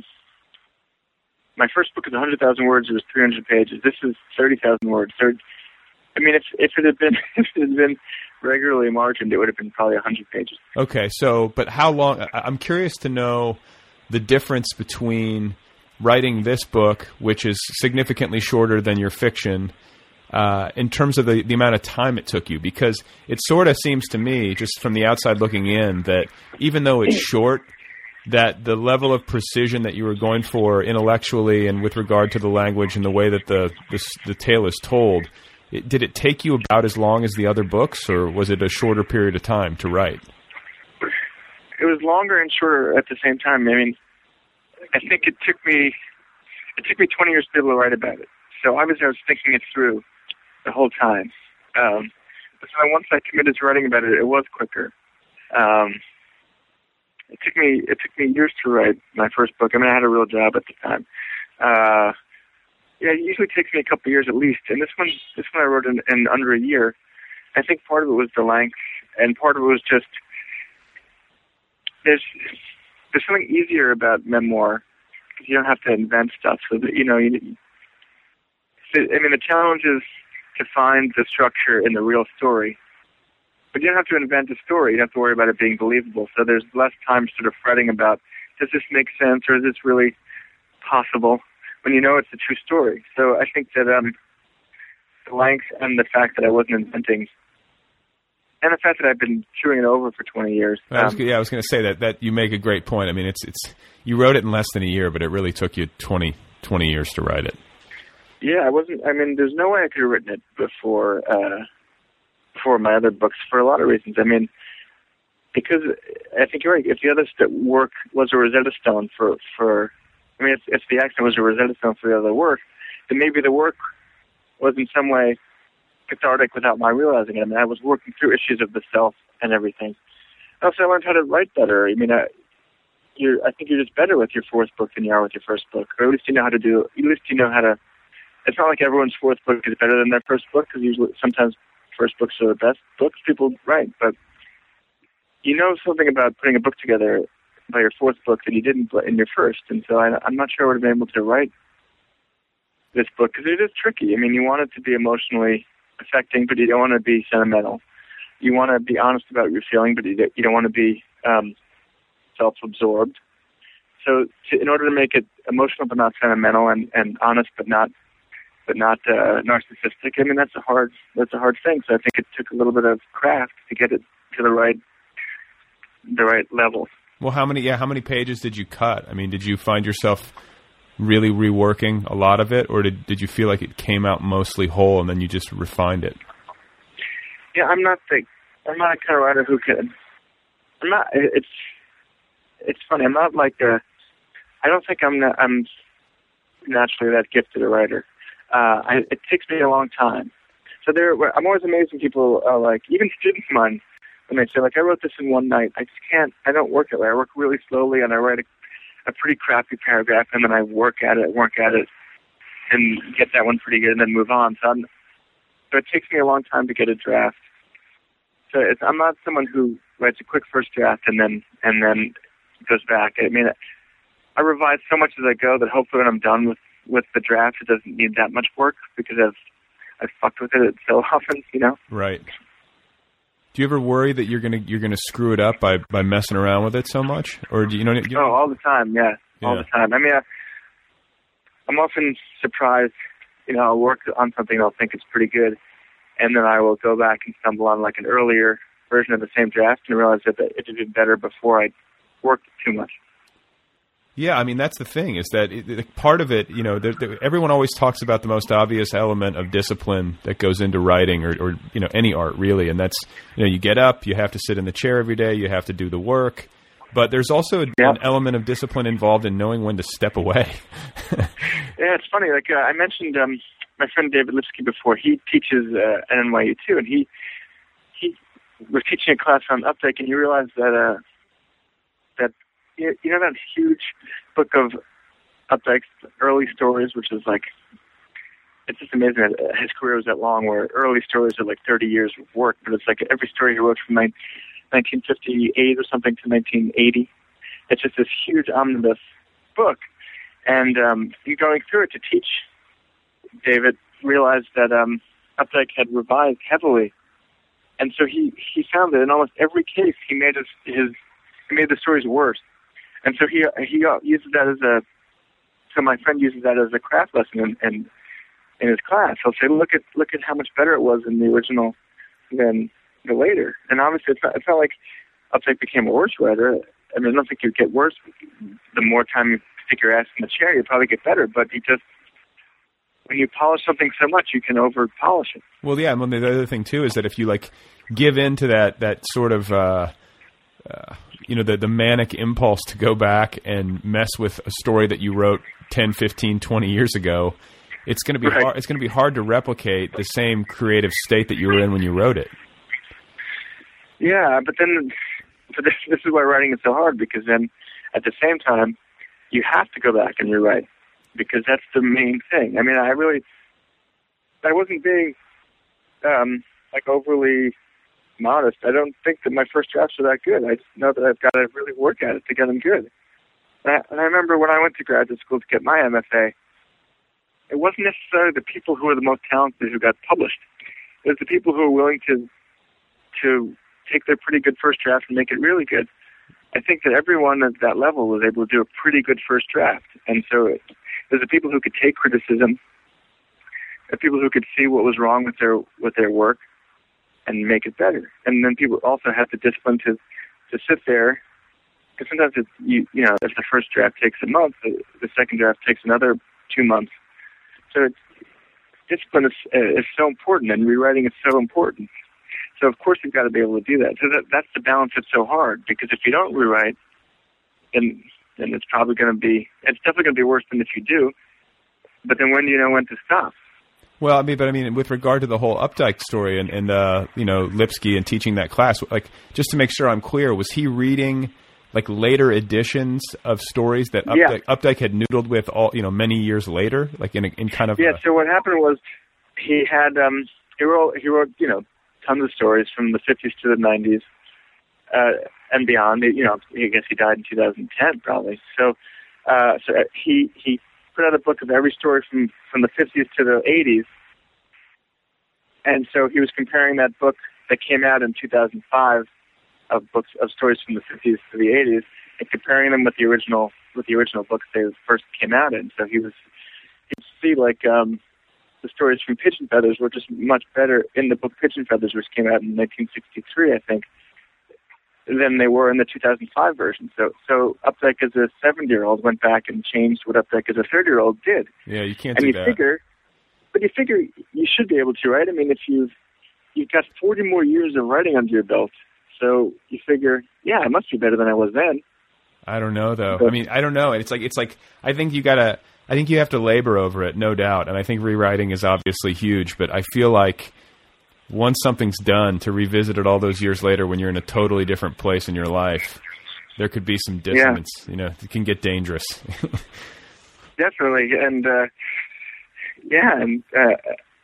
my first book is one hundred thousand words, it was three hundred pages. This is thirty thousand words. thirty, I mean, if, if it had been, if it had been regularly margined, it would have been probably one hundred pages. Okay, so, but how long, I'm curious to know the difference between writing this book, which is significantly shorter than your fiction, Uh, in terms of the, the amount of time it took you, because it sort of seems to me, just from the outside looking in, that even though it's short, that the level of precision that you were going for intellectually and with regard to the language and the way that the the, the tale is told, it, did it take you about as long as the other books, or was it a shorter period of time to write? It was longer and shorter at the same time. I mean, I think it took me it took me twenty years to be able to write about it. So obviously I was thinking it through the whole time. Um, but so once I committed to writing about it, it was quicker. Um, it took me it took me years to write my first book. I mean, I had a real job at the time. Uh, yeah, it usually takes me a couple of years at least. And this one, this one I wrote in, in under a year. I think part of it was the length, and part of it was just there's there's something easier about memoir because you don't have to invent stuff. So that you know you. I mean, the challenge is to find the structure in the real story. But you don't have to invent a story. You don't have to worry about it being believable. So there's less time sort of fretting about, does this make sense or is this really possible, when you know it's a true story. So I think that um, the length and the fact that I wasn't inventing, and the fact that I've been chewing it over for twenty years. Um, I was, yeah, I was going to say that, that you make a great point. I mean, it's it's you wrote it in less than a year, but it really took you twenty, twenty years to write it. Yeah, I wasn't. I mean, there's no way I could have written it before uh, before my other books for a lot of reasons. I mean, because I think you're right. If the other st- work was a Rosetta Stone for, for I mean, if, if the accent was a Rosetta Stone for the other work, then maybe the work was in some way cathartic without my realizing it. I mean, I was working through issues of the self and everything. Also, I learned how to write better. I mean, I, you're, I think you're just better with your fourth book than you are with your first book, or at least you know how to do. At least you know how to. It's not like everyone's fourth book is better than their first book, because usually sometimes first books are the best books people write. But you know something about putting a book together by your fourth book that you didn't in your first, and so I, I'm not sure I would have been able to write this book, because it is tricky. I mean, you want it to be emotionally affecting, but you don't want to be sentimental. You want to be honest about your feeling, but you don't, you don't want to be um, self-absorbed. So to, in order to make it emotional but not sentimental, and, and honest but not but not uh, narcissistic. I mean, that's a hard that's a hard thing. So I think it took a little bit of craft to get it to the right the right level. Well, how many yeah how many pages did you cut? I mean, did you find yourself really reworking a lot of it, or did did you feel like it came out mostly whole and then you just refined it? Yeah, I'm not the I'm not a kind of writer who can. I'm not. It's it's funny. I'm not like a. I don't think I'm not, I'm naturally that gifted a writer. Uh, I, it takes me a long time. So there, I'm always amazed when people are like, even students of mine, when they say like, I wrote this in one night. I just can't. I don't work it. I work really slowly, and I write a, a pretty crappy paragraph, and then I work at it, work at it, and get that one pretty good, and then move on. So, I'm, so it takes me a long time to get a draft. So it's, I'm not someone who writes a quick first draft and then and then goes back. I mean, I revise so much as I go that hopefully when I'm done with, with the draft, it doesn't need that much work because I've I've fucked with it so often, you know. Right. Do you ever worry that you're gonna you're gonna screw it up by, by messing around with it so much, or do you know? You know? Oh, all the time, yeah, yeah. all the time. I mean, I, I'm often surprised. You know, I'll work on something, I'll think it's pretty good, and then I will go back and stumble on like an earlier version of the same draft and realize that it did better before I worked too much. Yeah, I mean, that's the thing, is that it, part of it, you know, there, there, everyone always talks about the most obvious element of discipline that goes into writing or, or, you know, any art, really. And that's, you know, you get up, you have to sit in the chair every day, you have to do the work. But there's also a, yeah. an element of discipline involved in knowing when to step away. Yeah, it's funny. Like uh, I mentioned my friend David Lipsky before. He teaches uh, at N Y U, too, and he he was teaching a class on Updike, and you realize that uh, that you know that huge book of Updike's early stories, which is like, it's just amazing that his career was that long, where early stories are like thirty years of work, but it's like every story he wrote from nineteen fifty-eight or something to nineteen eighty. It's just this huge omnibus book. And um, going through it to teach, David realized that um, Updike had revised heavily. And so he, he found that in almost every case, he made his, his he made the stories worse. And so he he uses that as a, so my friend uses that as a craft lesson in, in, in his class. He'll say, look at look at how much better it was in the original than the later. And obviously it's not, it's not like Updike became a worse writer. I mean, I don't think you'd get worse the more time you stick your ass in the chair. You'd probably get better, but you just, when you polish something so much, you can over polish it. Well, yeah, and the other thing too is that if you like give in to that that sort of uh, uh, you know the the manic impulse to go back and mess with a story that you wrote ten, fifteen, twenty years ago, it's going to be right. hard, it's going to be hard to replicate the same creative state that you were in when you wrote it. Yeah, but then but this, this is why writing is so hard, because then at the same time you have to go back and rewrite, because that's the main thing. I mean, I really, I wasn't being, um, like, overly modest. I don't think that my first drafts are that good. I just know that I've got to really work at it to get them good. And I, and I remember when I went to graduate school to get my M F A, it wasn't necessarily the people who were the most talented who got published. It was the people who were willing to, to take their pretty good first draft and make it really good. I think that everyone at that level was able to do a pretty good first draft. And so it, there's the people who could take criticism, the people who could see what was wrong with their with their work and make it better. And then people also have the discipline to to sit there, because sometimes it's, you you know, if the first draft takes a month, the, the second draft takes another two months. So it's, discipline is is so important, and rewriting is so important. So of course you've got to be able to do that. So that that's the balance that's so hard, because if you don't rewrite, then then it's probably going to be, it's definitely going to be worse than if you do. But then when do you know when to stop? Well, I mean, but I mean, with regard to the whole Updike story and, and uh, you know, Lipsky and teaching that class, like, just to make sure I'm clear, was he reading like later editions of stories that Updike, yeah. Updike had noodled with all, you know, many years later, like in a, in kind of yeah. A... So what happened was he had um, he wrote he wrote you know tons of stories from the fifties to the nineties uh, and beyond. You know, I guess he died in two thousand ten probably. So uh, so he he. put out a book of every story from, from the fifties to the eighties. And so he was comparing that book that came out in two thousand five of books of stories from the fifties to the eighties and comparing them with the original with the original books they first came out in. So he was, you could see like um, the stories from Pigeon Feathers were just much better in the book Pigeon Feathers, which came out in nineteen sixty-three, I think, than they were in the two thousand five version. So, so Updike as a seventy-year-old went back and changed what Updike as a thirty-year-old did. Yeah, you can't and do you that. Figure, but you figure you should be able to, right? I mean, if you've you've got forty more years of writing under your belt, so you figure, yeah, I must be better than I was then. I don't know, though. I mean, I don't know. It's like it's like I think you gotta. I think you have to labor over it, no doubt. And I think rewriting is obviously huge. But I feel like once something's done, to revisit it all those years later when you're in a totally different place in your life, there could be some dissonance. Yeah. You know, it can get dangerous. Definitely, and uh, yeah, and uh,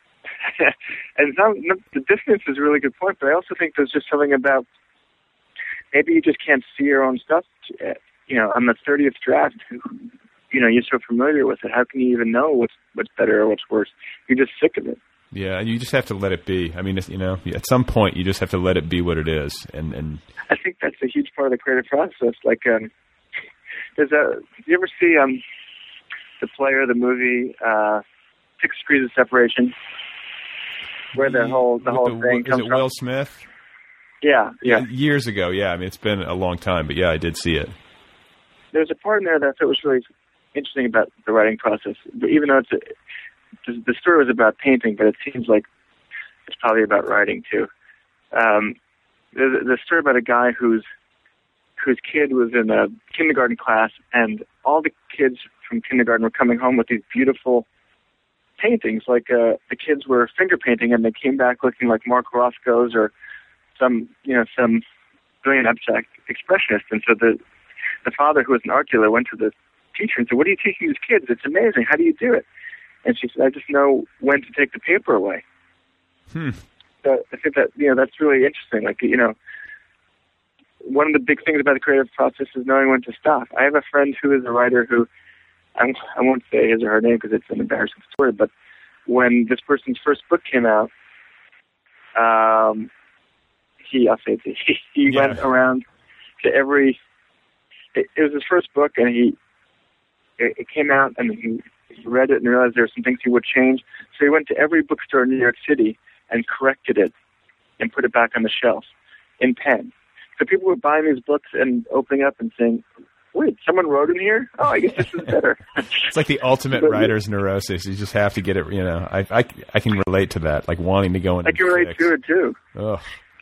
and some, the dissonance is a really good point. But I also think there's just something about maybe you just can't see your own stuff. You know, on the thirtieth draft, you know, you're so familiar with it. How can you even know what's what's better or what's worse? You're just sick of it. Yeah, and you just have to let it be. I mean, you know, at some point, you just have to let it be what it is. And, and I think that's a huge part of the creative process. Like, um, there's a. Did you ever see um, the Player, the movie, uh, Six Degrees of Separation, where the whole the whole the, thing is comes it from? Will Smith? Yeah, yeah. Years ago, yeah. I mean, it's been a long time, but yeah, I did see it. There's a part in there that I thought was really interesting about the writing process. But even though it's a, the story was about painting, but it seems like it's probably about writing too. Um, the, the story about a guy whose whose kid was in a kindergarten class, and all the kids from kindergarten were coming home with these beautiful paintings. Like uh, the kids were finger painting, and they came back looking like Mark Rothko's or some, you know, some brilliant abstract expressionist. And so the the father, who was an art dealer, went to the teacher and said, "What are you teaching these kids? It's amazing. How do you do it?" And she said, "I just know when to take the paper away." Hmm. So I think that, you know, that's really interesting. Like, you know, one of the big things about the creative process is knowing when to stop. I have a friend who is a writer who, I'm, I won't say his or her name because it's an embarrassing story, but when this person's first book came out, um, he, I'll say it, he, he yeah. went around to every, it, it was his first book, and he, it, it came out, and he, he read it and realized there were some things he would change. So he went to every bookstore in New York City and corrected it and put it back on the shelf in pen. So people were buying these books and opening up and saying, "Wait, someone wrote in here? Oh, I guess this is better." It's like the ultimate writer's neurosis. You just have to get it, you know. I, I, I can relate to that, like wanting to go in I and can relate fix. to it, too. Ugh.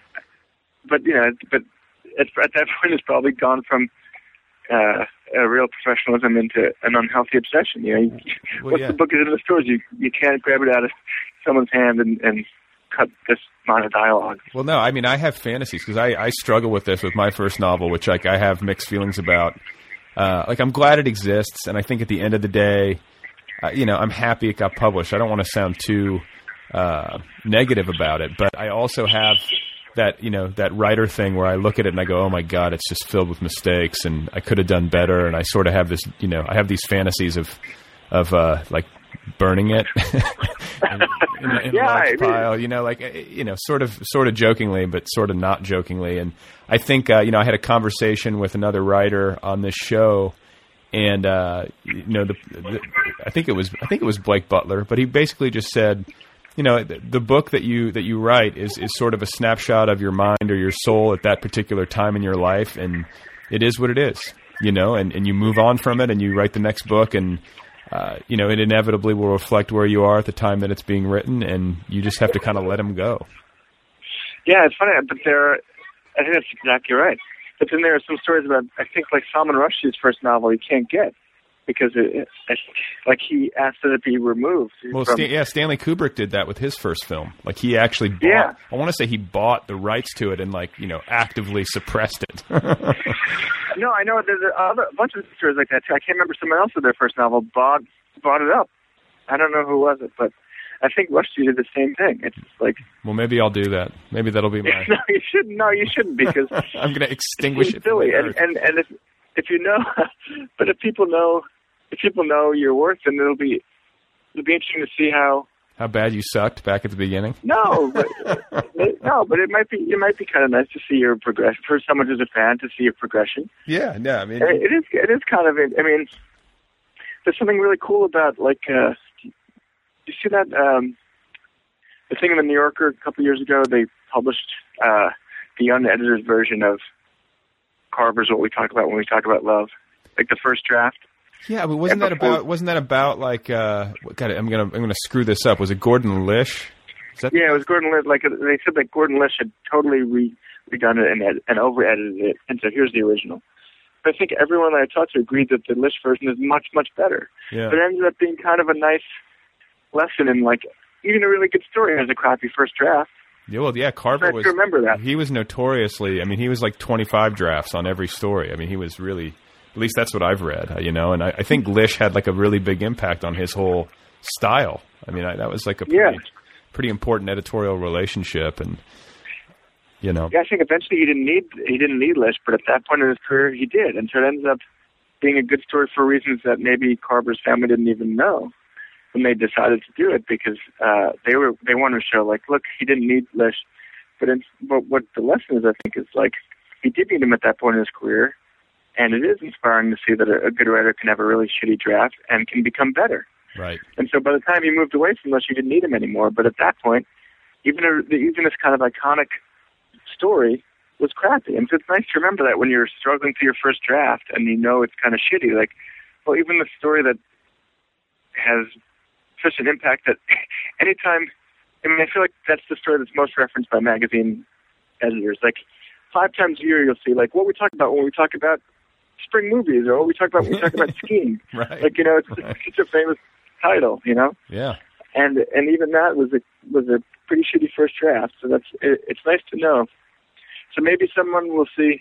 But, you know, but at, at that point, it's probably gone from uh, a real professionalism into an unhealthy obsession. You know, you, well, once yeah. the book is in the stores, you, you can't grab it out of someone's hand and, and cut this amount of dialogue. Well, no, I mean, I have fantasies because I, I struggle with this with my first novel, which like I have mixed feelings about. Uh, like, I'm glad it exists, and I think at the end of the day, uh, you know, I'm happy it got published. I don't want to sound too uh, negative about it, but I also have that, you know, that writer thing where I look at it and I go, oh my God, it's just filled with mistakes, and I could have done better, and I sort of have this, you know, I have these fantasies of, of uh, like, burning it in, in, in yeah, a large I mean, pile, you know, like, you know, sort of, sort of jokingly, but sort of not jokingly. And I think, uh, you know, I had a conversation with another writer on this show, and, uh, you know, the, the, I think it was, I think it was Blake Butler, but he basically just said, you know, the, the book that you, that you write is, is sort of a snapshot of your mind or your soul at that particular time in your life. And it is what it is, you know, and, and you move on from it and you write the next book, and, Uh, you know, it inevitably will reflect where you are at the time that it's being written, and you just have to kind of let them go. Yeah, it's funny, but there, I think that's exactly right. But then there are some stories about, I think, like Salman Rushdie's first novel, you can't get because, it, it, like, he asked that it be removed. Well, from, Stan, yeah, Stanley Kubrick did that with his first film. Like, he actually bought, yeah. I want to say he bought the rights to it and, like, you know, actively suppressed it. No, I know there's a, other, a bunch of stories like that too. I can't remember someone else with their first novel bought bought it up. I don't know who was it, but I think Rushdie did the same thing. It's like, well, maybe I'll do that. Maybe that'll be my. No, you shouldn't. No, you shouldn't because I'm going to extinguish it's it. From silly. the And, earth. and and if if you know, but if people know, if people know your worth, then it'll be it'll be interesting to see how. How bad you sucked back at the beginning? No, but no, but it might be it might be kind of nice to see your progression for someone who's a fan to see your progression. Yeah, no, I mean, it is it is kind of. I mean, there's something really cool about like uh, you see that um, the thing in the New Yorker a couple of years ago? They published uh, the unedited version of Carver's What We Talk About When We Talk About Love, like the first draft. Yeah, but wasn't that about? Wasn't that about like? Uh, God, I'm gonna I'm gonna screw this up. Was it Gordon Lish? Is that yeah, it was Gordon Lish. Like they said that Gordon Lish had totally re- redone it and, ed- and over-edited it, and so here's the original. But I think everyone that I talked to agreed that the Lish version is much, much better. Yeah. But it ended up being kind of a nice lesson in, like, even a really good story has a crappy first draft. Yeah, well, yeah, Carver I was. remember that. He was notoriously. I mean, he was like twenty-five drafts on every story. I mean, he was really. At least that's what I've read, you know. And I, I think Lish had like a really big impact on his whole style. I mean, I, that was like a pretty, yeah. pretty important editorial relationship, and you know. Yeah, I think eventually he didn't need he didn't need Lish, but at that point in his career, he did, and so it ends up being a good story for reasons that maybe Carver's family didn't even know when they decided to do it, because uh, they were they wanted to show like, look, he didn't need Lish, but in, but what the lesson is, I think, is like he did need him at that point in his career, and it is inspiring to see that a, a good writer can have a really shitty draft and can become better. Right. And so by the time he moved away from Lish, you didn't need him anymore. But at that point, even a, even this kind of iconic story was crappy. And so it's nice to remember that when you're struggling through your first draft and you know it's kind of shitty. Like, well, even the story that has such an impact that anytime, I mean, I feel like that's the story that's most referenced by magazine editors. Like, five times a year you'll see, like, what we talk about when we talk about spring movies, or what we talk about when we talk about skiing. Right. Like, you know, it's, Right. it's such a famous title, you know? Yeah. And and even that was a was a pretty shitty first draft. So that's it, it's nice to know. So maybe someone will see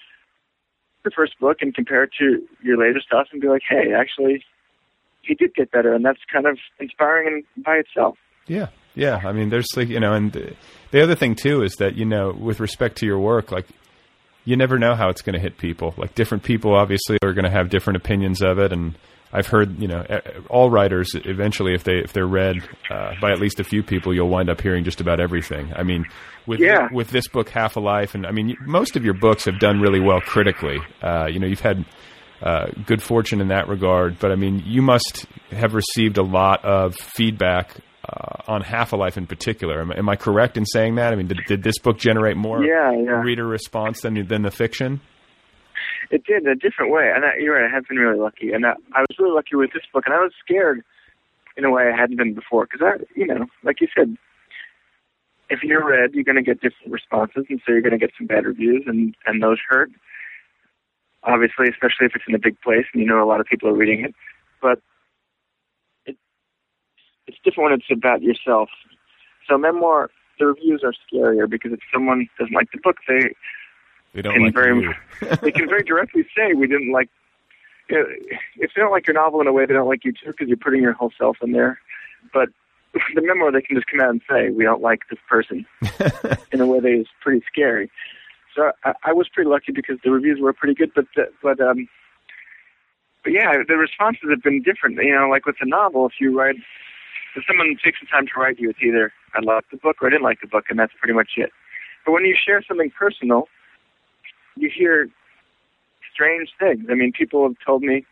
the first book and compare it to your later stuff and be like, hey, actually, he did get better, and that's kind of inspiring in, by itself. Yeah, yeah. I mean, there's like, you know, and the, the other thing too is that, you know, with respect to your work, like, you never know how it's going to hit people. Like, different people obviously are going to have different opinions of it, and I've heard, you know, all writers eventually, if they if they're read uh, by at least a few people, you'll wind up hearing just about everything. I mean, with yeah. with this book, Half a Life, and I mean, most of your books have done really well critically. Uh, you know, you've had uh, good fortune in that regard, but I mean, you must have received a lot of feedback uh, on Half a Life in particular. Am, am I correct in saying that? I mean, did, did this book generate more yeah, yeah. reader response than than the fiction? It did, in a different way. And I, you're right, I have been really lucky. And I, I was really lucky with this book. And I was scared in a way I hadn't been before. Because, I, you know, like you said, if you're read, you're going to get different responses. And so you're going to get some bad reviews, and, and those hurt. Obviously, especially if it's in a big place and you know a lot of people are reading it. But it, it's different when it's about yourself. So memoir, the reviews are scarier because if someone doesn't like the book, they... They don't can like very, you. They can very directly say, we didn't like, you know, if they don't like your novel in a way, they don't like you too, because you're putting your whole self in there. But the memoir, they can just come out and say, we don't like this person, in a way that is pretty scary. So I, I was pretty lucky because the reviews were pretty good, but, but, um, but yeah, the responses have been different. You know, like with the novel, if you write, if someone takes the time to write you, it's either I liked the book or I didn't like the book, and that's pretty much it. But when you share something personal, you hear strange things. I mean, people have told me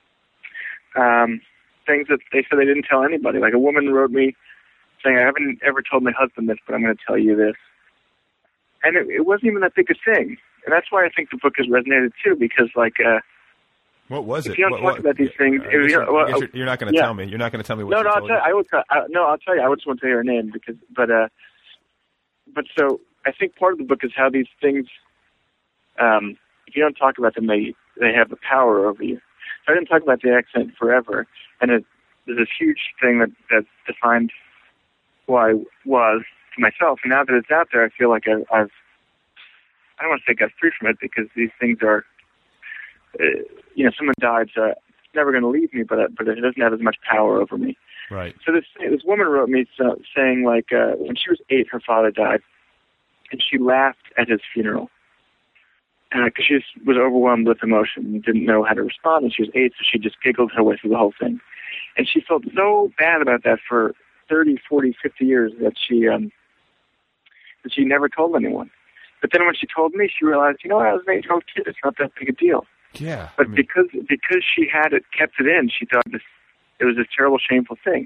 um, things that they said they didn't tell anybody. Like a woman wrote me saying, I haven't ever told my husband this, but I'm going to tell you this. And it, it wasn't even that big a thing. And that's why I think the book has resonated too, because like... Uh, what was if it? you don't what, talk what, about these things... Uh, if, you're, well, you're, you're not going to yeah. tell me. You're not going to tell me what no, she no, I'll told tell you. you. I will tell, uh, no, I'll tell you. I just want to tell you her name. because, But, uh, but so I think part of the book is how these things... Um, if you don't talk about them, they they have the power over you. So I didn't talk about the accent forever, and it, there's this huge thing that, that defined who I was to myself. And now that it's out there, I feel like I've, I've I don't want to say got free from it, because these things are, uh, you know, someone died, so it's never going to leave me, but but it doesn't have as much power over me. Right. So this this woman wrote me so, saying like uh, when she was eight, her father died, and she laughed at his funeral. Because uh, she just was overwhelmed with emotion and didn't know how to respond, and she was eight, so she just giggled her way through the whole thing. And she felt so bad about that for thirty, forty, fifty years that she um, that she never told anyone. But then when she told me, she realized, you know, I was an eight-year-old kid. It's not that big a deal. Yeah. But I mean, because because she had it kept it in, she thought this it was a terrible, shameful thing.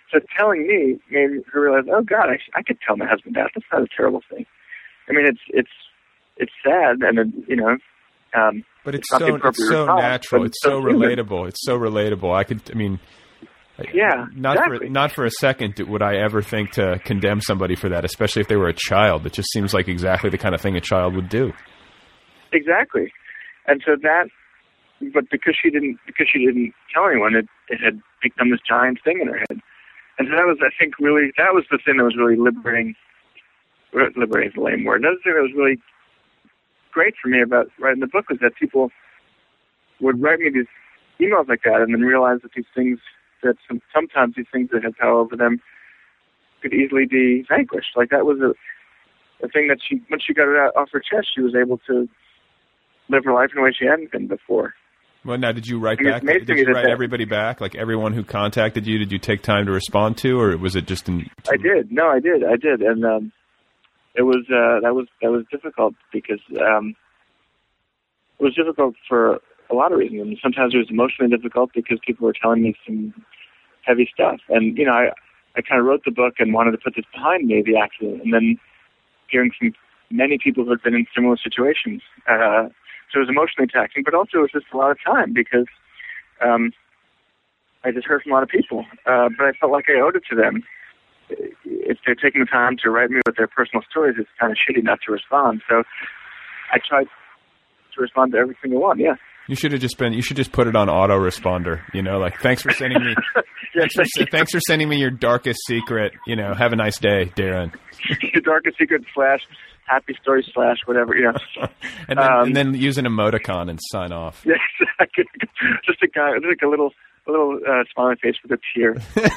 so telling me made her realize, oh God, I, I could tell my husband that. That's not a terrible thing. I mean, it's it's it's sad, and it, you know. Um, but it's, it's so it's so response, natural. It's so human. relatable. It's so relatable. I could. I mean. Yeah, not exactly. for not for a second would I ever think to condemn somebody for that, especially if they were a child. It just seems like exactly the kind of thing a child would do. Exactly, and so that, but because she didn't, because she didn't tell anyone, it, it had become this giant thing in her head, and so that was, I think, really that was the thing that was really liberating. Liberating is a lame word. Another thing that was really great for me about writing the book was that people would write me these emails like that, and then realize that these things. That some, sometimes these things that had power over them could easily be vanquished. Like that was a, a thing that she, once she got it out, off her chest, she was able to live her life in a way she hadn't been before. Well, now, did you write I mean, back? Did you write that, everybody back? Like everyone who contacted you, did you take time to respond to, or was it just in? I did. No, I did. I did, and um, it was uh, that was that was difficult because um, it was difficult for a lot of reasons. I mean, sometimes it was emotionally difficult because people were telling me some heavy stuff. And, you know, I, I kind of wrote the book and wanted to put this behind me, the accident, and then hearing from many people who had been in similar situations. Uh, so it was emotionally taxing, but also it was just a lot of time because um, I just heard from a lot of people. Uh, but I felt like I owed it to them. If they're taking the time to write me with their personal stories, it's kind of shitty not to respond. So I tried to respond to every single one, yeah. You should have just been. You should just put it on autoresponder. You know, like thanks for sending me. yes, thanks, for, thanks for sending me your darkest secret. You know, have a nice day, Darren. Your darkest secret slash happy story slash whatever. You know, and, then, um, and then use an emoticon and sign off. Yes, just a guy, just like a little, a little uh, smiling face with a tear.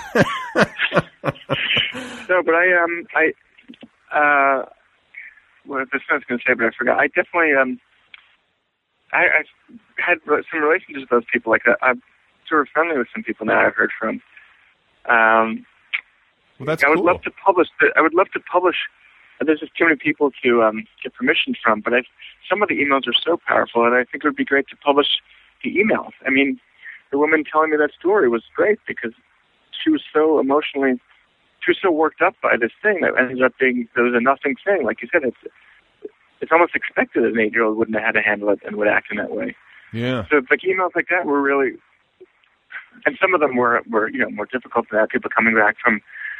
No, but I um I uh well, this I was going to say, but I forgot. I definitely um. I, I've had some relationships with those people. Like that. I'm sort of friendly with some people now. I've heard from. Um, well, that's I would cool. love to publish. The, I would love to publish. There's just too many people to um, get permission from. But I, some of the emails are so powerful, and I think it would be great to publish the emails. I mean, the woman telling me that story was great because she was so emotionally, she was so worked up by this thing that ended up being there was a nothing thing. Like you said, it's. It's almost expected that an eight-year-old wouldn't have had to handle it and would act in that way. Yeah. So like emails like that were really, and some of them were, were you know more difficult than that. People coming back from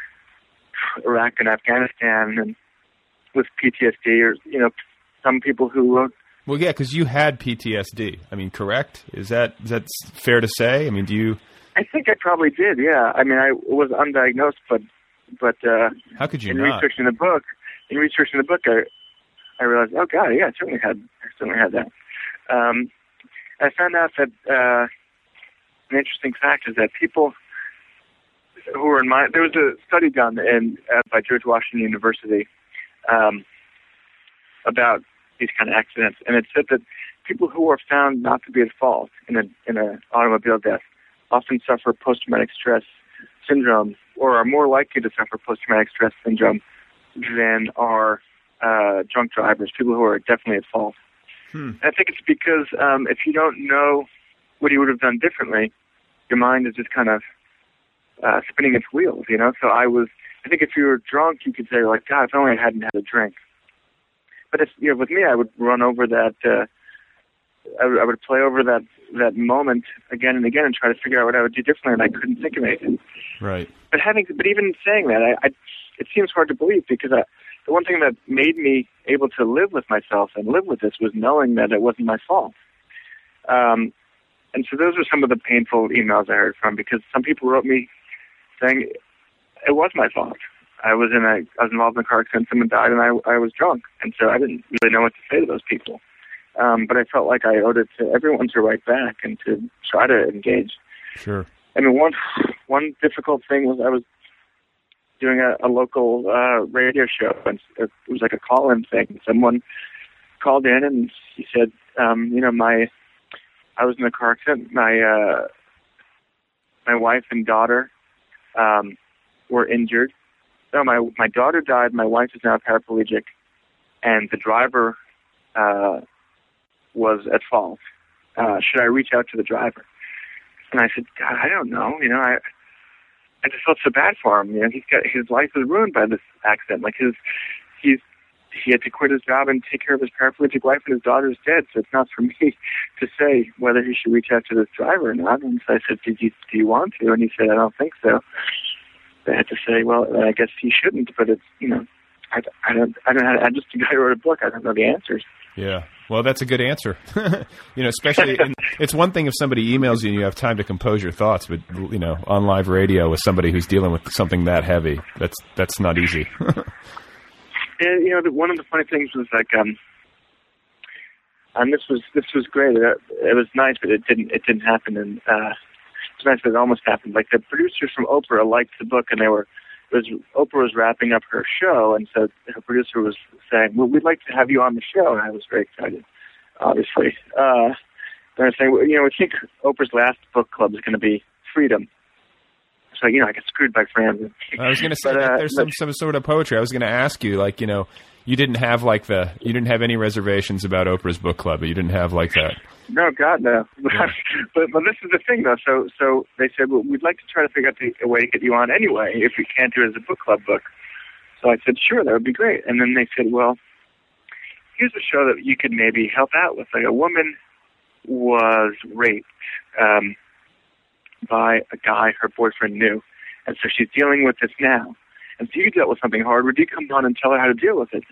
Iraq and Afghanistan and with P T S D, or you know, some people who wrote. Well, yeah, because you had P T S D. I mean, correct? Is that is that fair to say? I mean, do you? I think I probably did. Yeah. I mean, I was undiagnosed, but but uh, how could you in not? researching the book, in researching the book, I. I realized, oh God, yeah, I certainly had, I certainly had that. Um, I found out that uh, an interesting fact is that people who were in my, there was a study done in uh, by George Washington University um, about these kind of accidents, and it said that people who are found not to be at fault in a in an automobile death often suffer post-traumatic stress syndrome, or are more likely to suffer post-traumatic stress syndrome than are Uh, drunk drivers, people who are definitely at fault. Hmm. I think it's because um, if you don't know what you would have done differently, your mind is just kind of uh, spinning its wheels, you know? So I was, I think if you were drunk, you could say, like, God, if only I hadn't had a drink. But if, you know, with me, I would run over that, uh, I, would, I would play over that, that moment again and again and try to figure out what I would do differently, and I couldn't think of anything. Right. But having, but even saying that, I, I it seems hard to believe because I, the one thing that made me able to live with myself and live with this was knowing that it wasn't my fault. Um, and so those were some of the painful emails I heard from, because some people wrote me saying it was my fault. I was in a, I was involved in a car accident, someone died, and I, I was drunk. And so I didn't really know what to say to those people. Um, but I felt like I owed it to everyone to write back and to try to engage. Sure. I mean, one, one difficult thing was I was doing a, a local uh, radio show, and it was like a call-in thing. Someone called in and he said, um, you know, my, I was in a car accident. My, uh, my wife and daughter um, were injured. No, my my daughter died. My wife is now paraplegic, and the driver uh, was at fault. Uh, should I reach out to the driver? And I said, God, I don't know. You know, I I just felt so bad for him. You know, he's got his life is ruined by this accident. Like his, he's he had to quit his job and take care of his paraplegic wife, and his daughter's dead. So it's not for me to say whether he should reach out to this driver or not. And so I said, "Did you do you want to?" And he said, "I don't think so." I had to say, "Well, I guess he shouldn't." But it's you know, I, I don't I don't know. I'm just a guy who wrote a book. I don't know the answers. Yeah. Well, that's a good answer. you know, especially in, it's one thing if somebody emails you and you have time to compose your thoughts, but you know, on live radio with somebody who's dealing with something that heavy, that's that's not easy. And you know, the, one of the funny things was like, um, and this was this was great. It, it was nice, but it didn't it didn't happen. And uh, it's nice that it almost happened. Like the producers from Oprah liked the book, and they were. It was Oprah was wrapping up her show, and so her producer was saying, "Well, we'd like to have you on the show," and I was very excited, obviously. Uh, and I was saying, well, you know, we think Oprah's last book club is going to be Freedom. So, you know, I got screwed by friends. I was going to say, but, uh, there's some, some sort of poetry. I was going to ask you, like, you know, you didn't have like the, you didn't have any reservations about Oprah's book club, but you didn't have like that. No, God, no. Yeah. but but this is the thing, though. So so they said, well, we'd like to try to figure out the, a way to get you on anyway, if we can't do it as a book club book. So I said, sure, that would be great. And then they said, well, here's a show that you could maybe help out with. Like a woman was raped um, by a guy her boyfriend knew, and so she's dealing with this now. And so you dealt with something hard. Would you come on and tell her how to deal with it?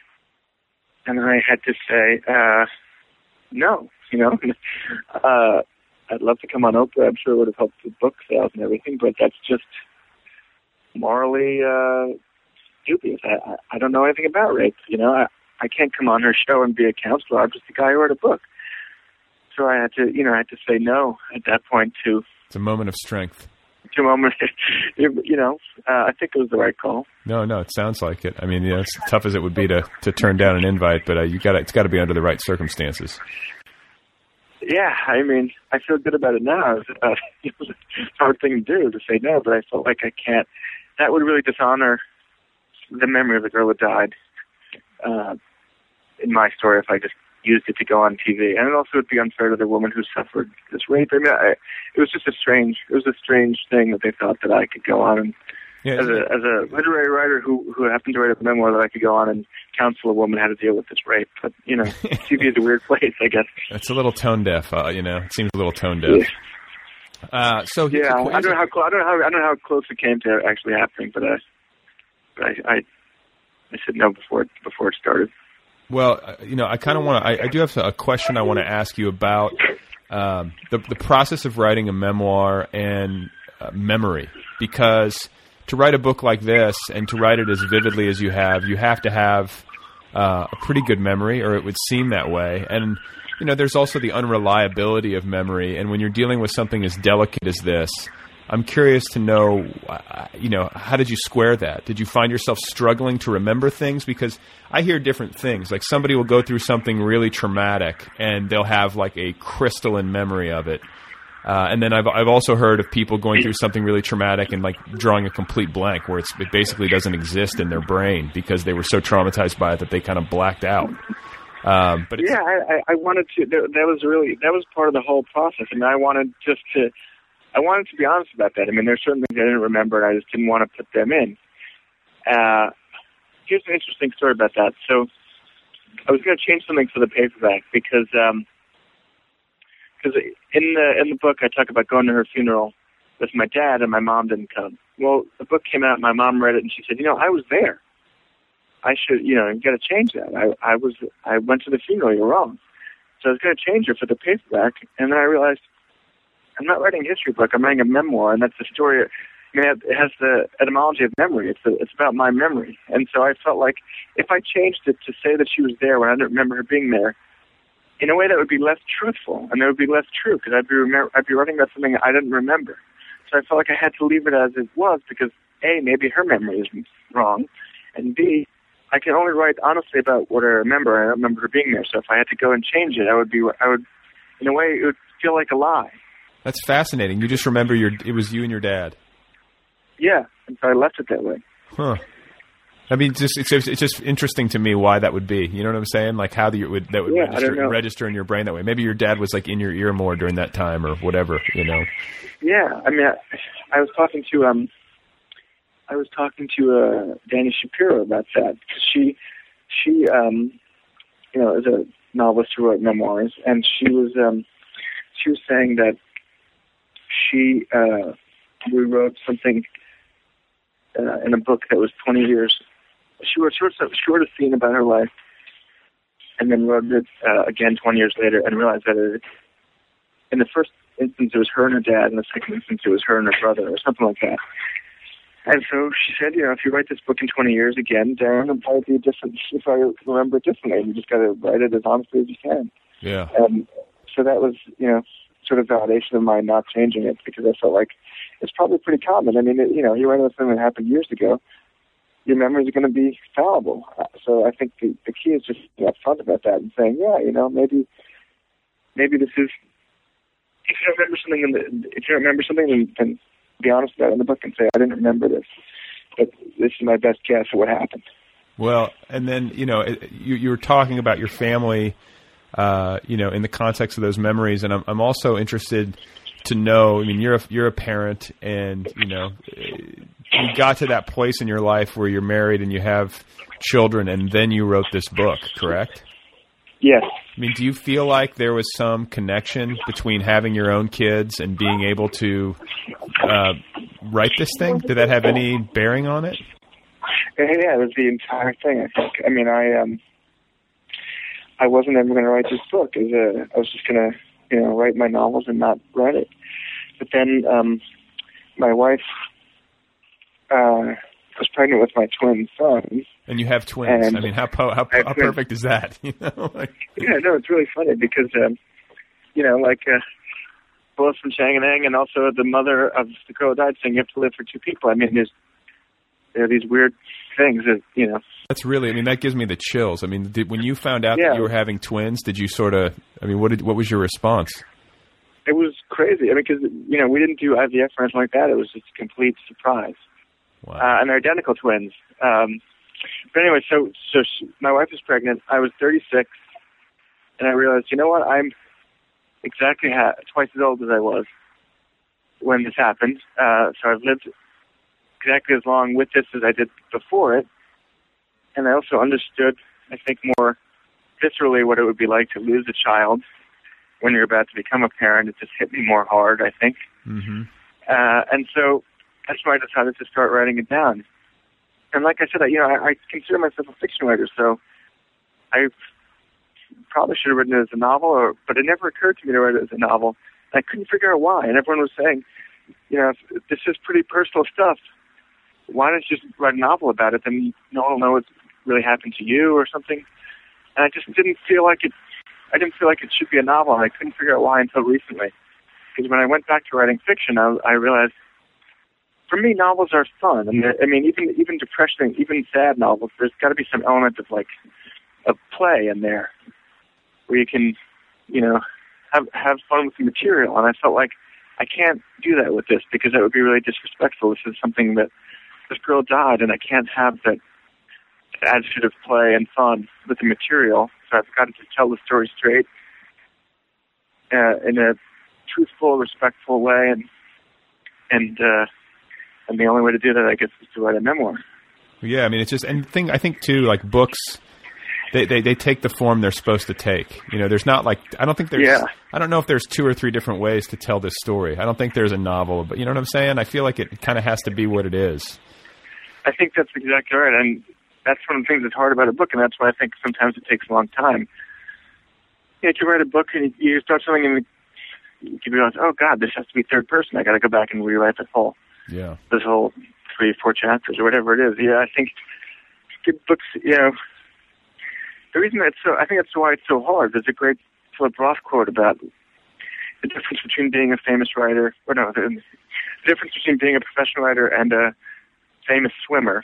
And I had to say, uh, no. You know, uh, I'd love to come on Oprah. I'm sure it would have helped with book sales and everything, but that's just morally uh, dubious. I, I, I don't know anything about rape. You know, I, I can't come on her show and be a counselor. I'm just a guy who wrote a book. So I had to, you know, I had to say no at that point to. It's a moment of strength. To a moment, you know, uh, I think it was the right call. No, no, it sounds like it. I mean, you know, as tough as it would be to, to turn down an invite, but uh, you got it's got to be under the right circumstances. Yeah, I mean, I feel good about it now. Uh, it was a hard thing to do, to say no, but I felt like I can't. That would really dishonor the memory of the girl that died uh, in my story if I just used it to go on T V. And it also would be unfair to the woman who suffered this rape. I mean, I, it was just a strange, it was a strange thing that they thought that I could go on and, yeah, as a as a literary writer who, who happened to write a memoir, that I could go on and counsel a woman how to deal with this rape. But, you know, T V is a weird place, I guess. It's a little tone deaf, uh, you know. It seems a little tone deaf. Yeah. Uh, so yeah, I don't know how close. I don't know how. I don't know how close it came to actually happening, but, uh, but I, I I said no before it, before it started. Well, you know, I kind of want to. I, I do have a question I want to ask you about um, the the process of writing a memoir and uh, memory, because to write a book like this and to write it as vividly as you have, you have to have uh, a pretty good memory, or it would seem that way. And, you know, there's also the unreliability of memory. And when you're dealing with something as delicate as this, I'm curious to know, uh, you know, how did you square that? Did you find yourself struggling to remember things? Because I hear different things. Like somebody will go through something really traumatic and they'll have like a crystalline memory of it. Uh, and then I've I've also heard of people going through something really traumatic and like drawing a complete blank, where it's, it basically doesn't exist in their brain because they were so traumatized by it that they kind of blacked out. Um, but yeah, I, I wanted to. That, that was really that was part of the whole process, and I wanted just to. I wanted to be honest about that. I mean, there's certain things I didn't remember, and I just didn't want to put them in. Uh, here's an interesting story about that. So I was going to change something for the paperback because. Um, Because in the in the book, I talk about going to her funeral with my dad, and my mom didn't come. Well, the book came out, and my mom read it, and she said, "You know, I was there. I should, you know, you got to change that. I, I was, I went to the funeral. You're wrong." So I was going to change it for the paperback, and then I realized I'm not writing a history book. I'm writing a memoir, and that's the story. I mean, it has the etymology of memory. It's a, it's about my memory, and so I felt like if I changed it to say that she was there when I didn't remember her being there, in a way that would be less truthful, and that would be less true, because I'd be remember, I'd be writing about something I didn't remember. So I felt like I had to leave it as it was, because A, maybe her memory is wrong, and B, I can only write honestly about what I remember. I don't remember her being there. So if I had to go and change it, I would be, I would, in a way, it would feel like a lie. That's fascinating. You just remember your, it was you and your dad. Yeah, and so I left it that way. Huh. I mean, just it's, it's just interesting to me why that would be. You know what I'm saying? Like how the, would that would yeah, register, register in your brain that way. Maybe your dad was like in your ear more during that time, or whatever. You know? Yeah, I mean, I, I was talking to um, I was talking to uh, Dani Shapiro about that, because she, she, um, you know, is a novelist who wrote memoirs, and she was, um, she was saying that she uh, rewrote something uh, in a book that was twenty years. She wrote, she wrote, she wrote a scene about her life, and then wrote it uh, again twenty years later, and realized that it, in the first instance it was her and her dad, in the second instance it was her and her brother, or something like that. And so she said, you know, if you write this book in twenty years again, Darren, it'll probably be different if I remember it differently. You just got to write it as honestly as you can. Yeah. Um, so that was, you know, sort of validation of my not changing it, because I felt like it's probably pretty common. I mean, it, you know, you write about something that happened years ago, your memories are going to be fallible. So I think the, the key is just being upfront about that and saying, yeah, you know, maybe maybe this is, if you don't remember something, in the, if you don't remember something, then, then be honest about it in the book and say, I didn't remember this, but this is my best guess of what happened. Well, and then, you know, you, you were talking about your family, uh, you know, in the context of those memories, and I'm, I'm also interested to know, I mean, you're a, you're a parent, and, you know, you got to that place in your life where you're married and you have children, and then you wrote this book, correct? Yes. I mean, do you feel like there was some connection between having your own kids and being able to uh, write this thing? Did that have any bearing on it? Yeah, it was the entire thing, I think. I mean, I um, I wasn't ever going to write this book. As a, I was just going to, you know, write my novels and not write it. But then um, my wife uh, was pregnant with my twin sons. And you have twins. And I mean, how po- how, how perfect is that? You know, like, yeah, no, it's really funny because, um, you know, like uh, both from Chang-Ang and also the mother of the girl who died saying you have to live for two people. I mean, there's there are these weird things that, you know. That's really, I mean, that gives me the chills. I mean, did, when you found out yeah. that you were having twins, did you sort of, I mean, what did what was your response? It was crazy. I mean, because, you know, we didn't do I V F or anything like that. It was just a complete surprise. Wow. Uh, and they're identical twins. Um, but anyway, so so she, my wife was pregnant. I was thirty-six, and I realized, you know what? I'm exactly ha- twice as old as I was when this happened. Uh, so I've lived exactly as long with this as I did before it. And I also understood, I think, more viscerally what it would be like to lose a child when you're about to become a parent. It just hit me more hard, I think. Mm-hmm. Uh, and so that's why I decided to start writing it down. And like I said, I, you know, I, I consider myself a fiction writer, so I probably should have written it as a novel, or, but it never occurred to me to write it as a novel. And I couldn't figure out why. And everyone was saying, you know, if this is pretty personal stuff, why don't you just write a novel about it? Then no one will know what really happened to you or something. And I just didn't feel like it, I didn't feel like it should be a novel, and I couldn't figure out why until recently. Because when I went back to writing fiction, I, I realized, for me, novels are fun. I mean, I mean, even even depressing, even sad novels, there's got to be some element of like of play in there, where you can, you know, have have fun with the material. And I felt like I can't do that with this because that would be really disrespectful. This is something that this girl died, and I can't have that attitude of play and fun with the material. So I've got to just tell the story straight, uh, in a truthful, respectful way, and and. uh And the only way to do that, I guess, is to write a memoir. Yeah, I mean, it's just, and the thing, I think, too, like books, they, they, they take the form they're supposed to take. You know, there's not like, I don't think there's, yeah. I don't know if there's two or three different ways to tell this story. I don't think there's a novel, but you know what I'm saying? I feel like it kind of has to be what it is. I think that's exactly right. And that's one of the things that's hard about a book, and that's why I think sometimes it takes a long time. You know, you write a book and you start something and you realize, oh, God, this has to be third person. I got to go back and rewrite the whole. Yeah, this whole three, four chapters or whatever it is. Yeah, I think good books. You know, the reason that's so, I think that's why it's so hard. There's a great Philip Roth quote about the difference between being a famous writer, or no, the, the difference between being a professional writer and a famous swimmer,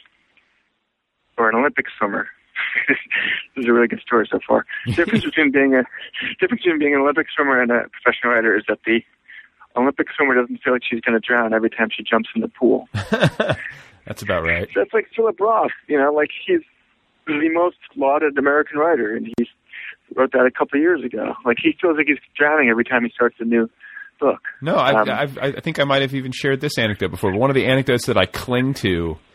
or an Olympic swimmer. This is a really good story so far. The difference between being a difference between being an Olympic swimmer and a professional writer is that the Olympic swimmer doesn't feel like she's going to drown every time she jumps in the pool. That's about right. That's like Philip Roth, you know, like he's the most lauded American writer, and he wrote that a couple of years ago. Like he feels like he's drowning every time he starts a new book. No, I've, um, I've, I think I might have even shared this anecdote before, but one of the anecdotes that I cling to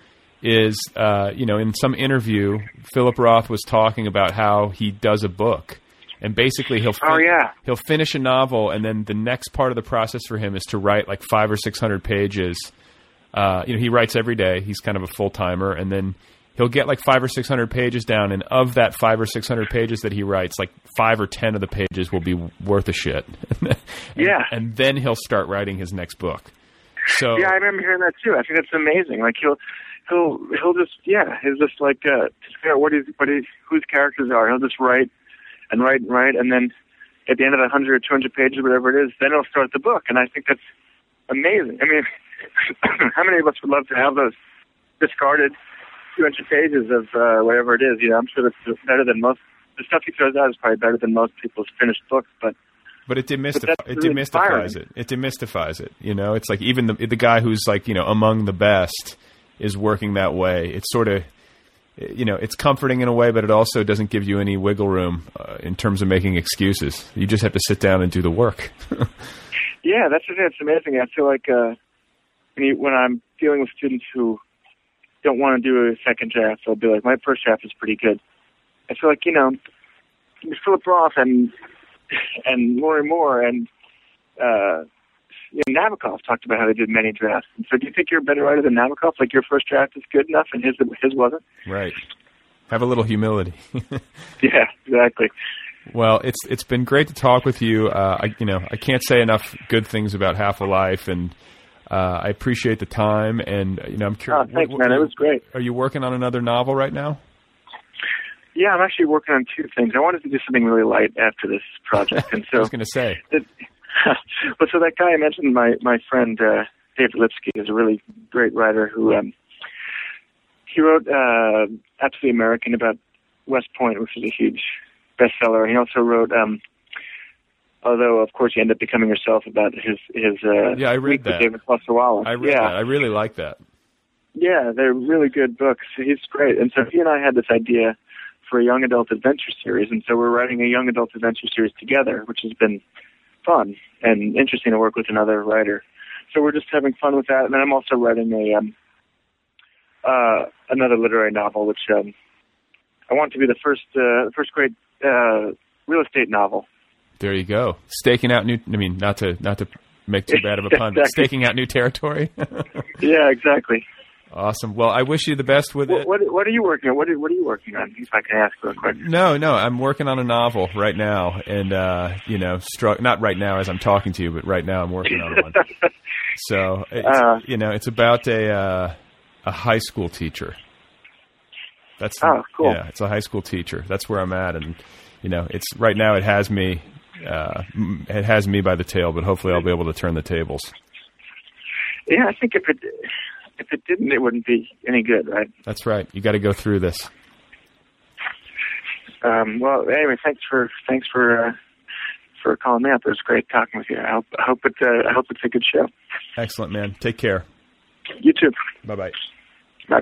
is, uh, you know, in some interview, Philip Roth was talking about how he does a book. And basically, he'll fin- oh, yeah. he'll finish a novel, and then the next part of the process for him is to write like five or six hundred pages. Uh, you know, he writes every day. He's kind of a full timer, and then he'll get like five or six hundred pages down. And of that five or six hundred pages that he writes, like five or ten of the pages will be worth a shit. and, yeah, and then he'll start writing his next book. So yeah, I remember hearing that too. I think that's amazing. Like he'll he'll he'll just yeah, he'll just like uh, just figure out what he's what he's whose characters are. He'll just write. And write and write, and then at the end of the hundred or two hundred pages, whatever it is, then he'll start the book. And I think that's amazing. I mean, how many of us would love to have those discarded two hundred pages of uh, whatever it is? You know, I'm sure that's better than most. The stuff he throws out is probably better than most people's finished books, but. But it demystif- but it really demystifies inspiring. it. It demystifies it. You know, it's like even the the guy who's like, you know, among the best is working that way. It's sort of. You know, it's comforting in a way, but it also doesn't give you any wiggle room uh, in terms of making excuses. You just have to sit down and do the work. Yeah, that's the thing. It's amazing. I feel like uh, when, you, when I'm dealing with students who don't want to do a second draft, they'll be like, my first draft is pretty good. I feel like, you know, Philip Roth and and Lori Moore and uh, you know, Nabokov talked about how they did many drafts. And so do you think you're a better writer than Nabokov? Like your first draft is good enough and his his wasn't? Right. Have a little humility. Yeah, exactly. Well, it's it's been great to talk with you. Uh, I you know I can't say enough good things about Half a Life, and uh, I appreciate the time. And you know I'm curious. Oh, thanks, what, what, man. It was great. Are you working on another novel right now? Yeah, I'm actually working on two things. I wanted to do something really light after this project, and so I was going to say. It, but so that guy I mentioned, my my friend uh, David Lipsky, is a really great writer who um, he wrote uh, Absolutely American about West Point, which is a huge bestseller. And he also wrote, um, although of course you end up becoming yourself, about his his uh, yeah, I read that. David Foster Wallace. I read yeah. that. I really like that. Yeah, they're really good books. He's great, and so he and I had this idea for a young adult adventure series, and so we're writing a young adult adventure series together, which has been fun and interesting to work with another writer. So we're just having fun with that. And then I'm also writing a um, uh, another literary novel, which um, I want to be the first uh, first great uh, real estate novel. There you go. Staking out new. I mean, not to not to make too bad of a pun, exactly. but staking out new territory. Yeah, exactly. Awesome. Well, I wish you the best with what, it. What, what are you working on? What are, what are you working on? If I can ask real quick. No, no, I'm working on a novel right now, and uh, you know, stru- not right now as I'm talking to you, but right now I'm working on one. So, it's, uh, you know, it's about a uh, a high school teacher. That's oh, cool. Yeah, it's a high school teacher. That's where I'm at, and you know, it's right now. It has me. Uh, it has me by the tail, but hopefully I'll be able to turn the tables. Yeah, I think if it. If it didn't, it wouldn't be any good, right? That's right. You got to go through this. Um, well, anyway, thanks for thanks for uh, for calling me up. It was great talking with you. I hope I hope it uh, I hope it's a good show. Excellent, man. Take care. You too. Bye-bye. Bye.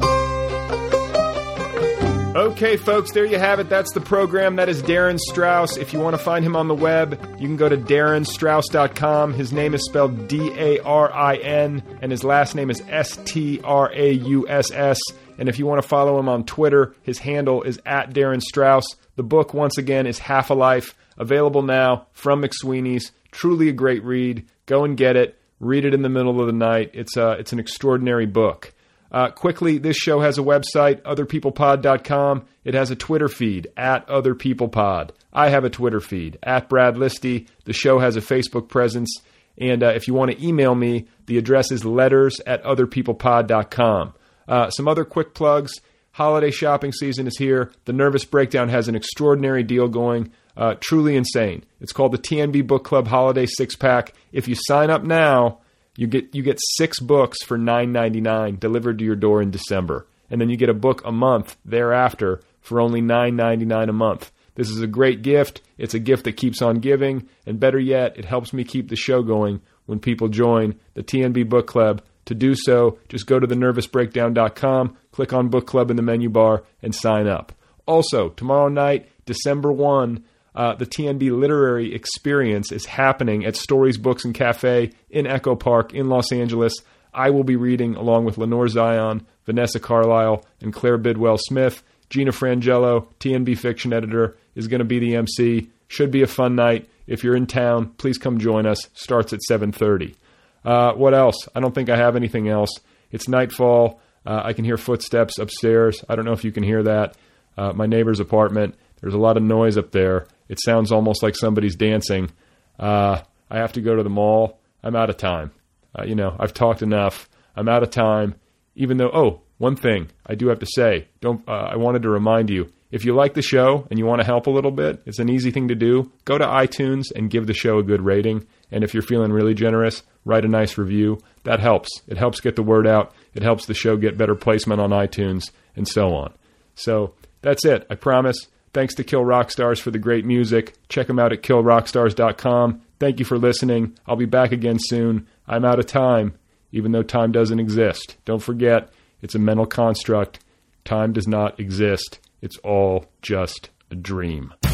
Okay, folks, there you have it. That's the program. That is Darren Strauss. If you want to find him on the web, you can go to darren strauss dot com. His name is spelled D A R I N, and his last name is S T R A U S S. And if you want to follow him on Twitter, his handle is at Darren Strauss. The book, once again, is Half a Life, available now from McSweeney's. Truly a great read. Go and get it. Read it in the middle of the night. It's, uh, it's an extraordinary book. Uh, quickly, this show has a website, other people pod dot com. It has a Twitter feed, at otherpeoplepod. I have a Twitter feed, at Brad Listy. The show has a Facebook presence. And uh, if you want to email me, the address is letters at other people pod dot com. Uh, some other quick plugs. Holiday shopping season is here. The Nervous Breakdown has an extraordinary deal going. Uh, truly insane. It's called the T N B Book Club Holiday Six-Pack. If you sign up now, You get you get six books for nine ninety-nine delivered to your door in December. And then you get a book a month thereafter for only nine ninety-nine a month. This is a great gift. It's a gift that keeps on giving. And better yet, it helps me keep the show going when people join the T N B Book Club. To do so, just go to the nervous breakdown dot com, click on Book Club in the menu bar, and sign up. Also, tomorrow night, December first, Uh, the T N B Literary Experience is happening at Stories Books and Cafe in Echo Park in Los Angeles. I will be reading along with Lenore Zion, Vanessa Carlisle, and Claire Bidwell-Smith. Gina Frangelo, T N B Fiction Editor, is going to be the M C. Should be a fun night. If you're in town, please come join us. Starts at seven thirty. Uh, what else? I don't think I have anything else. It's nightfall. Uh, I can hear footsteps upstairs. I don't know if you can hear that. Uh, my neighbor's apartment. There's a lot of noise up there. It sounds almost like somebody's dancing. Uh, I have to go to the mall. I'm out of time. Uh, you know, I've talked enough. I'm out of time. Even though, oh, one thing I do have to say. Don't. Uh, I wanted to remind you, if you like the show and you want to help a little bit, it's an easy thing to do. Go to iTunes and give the show a good rating. And if you're feeling really generous, write a nice review. That helps. It helps get the word out. It helps the show get better placement on iTunes and so on. So that's it. I promise. Thanks to Kill Rockstars for the great music. Check them out at kill rockstars dot com. Thank you for listening. I'll be back again soon. I'm out of time, even though time doesn't exist. Don't forget, it's a mental construct. Time does not exist. It's all just a dream.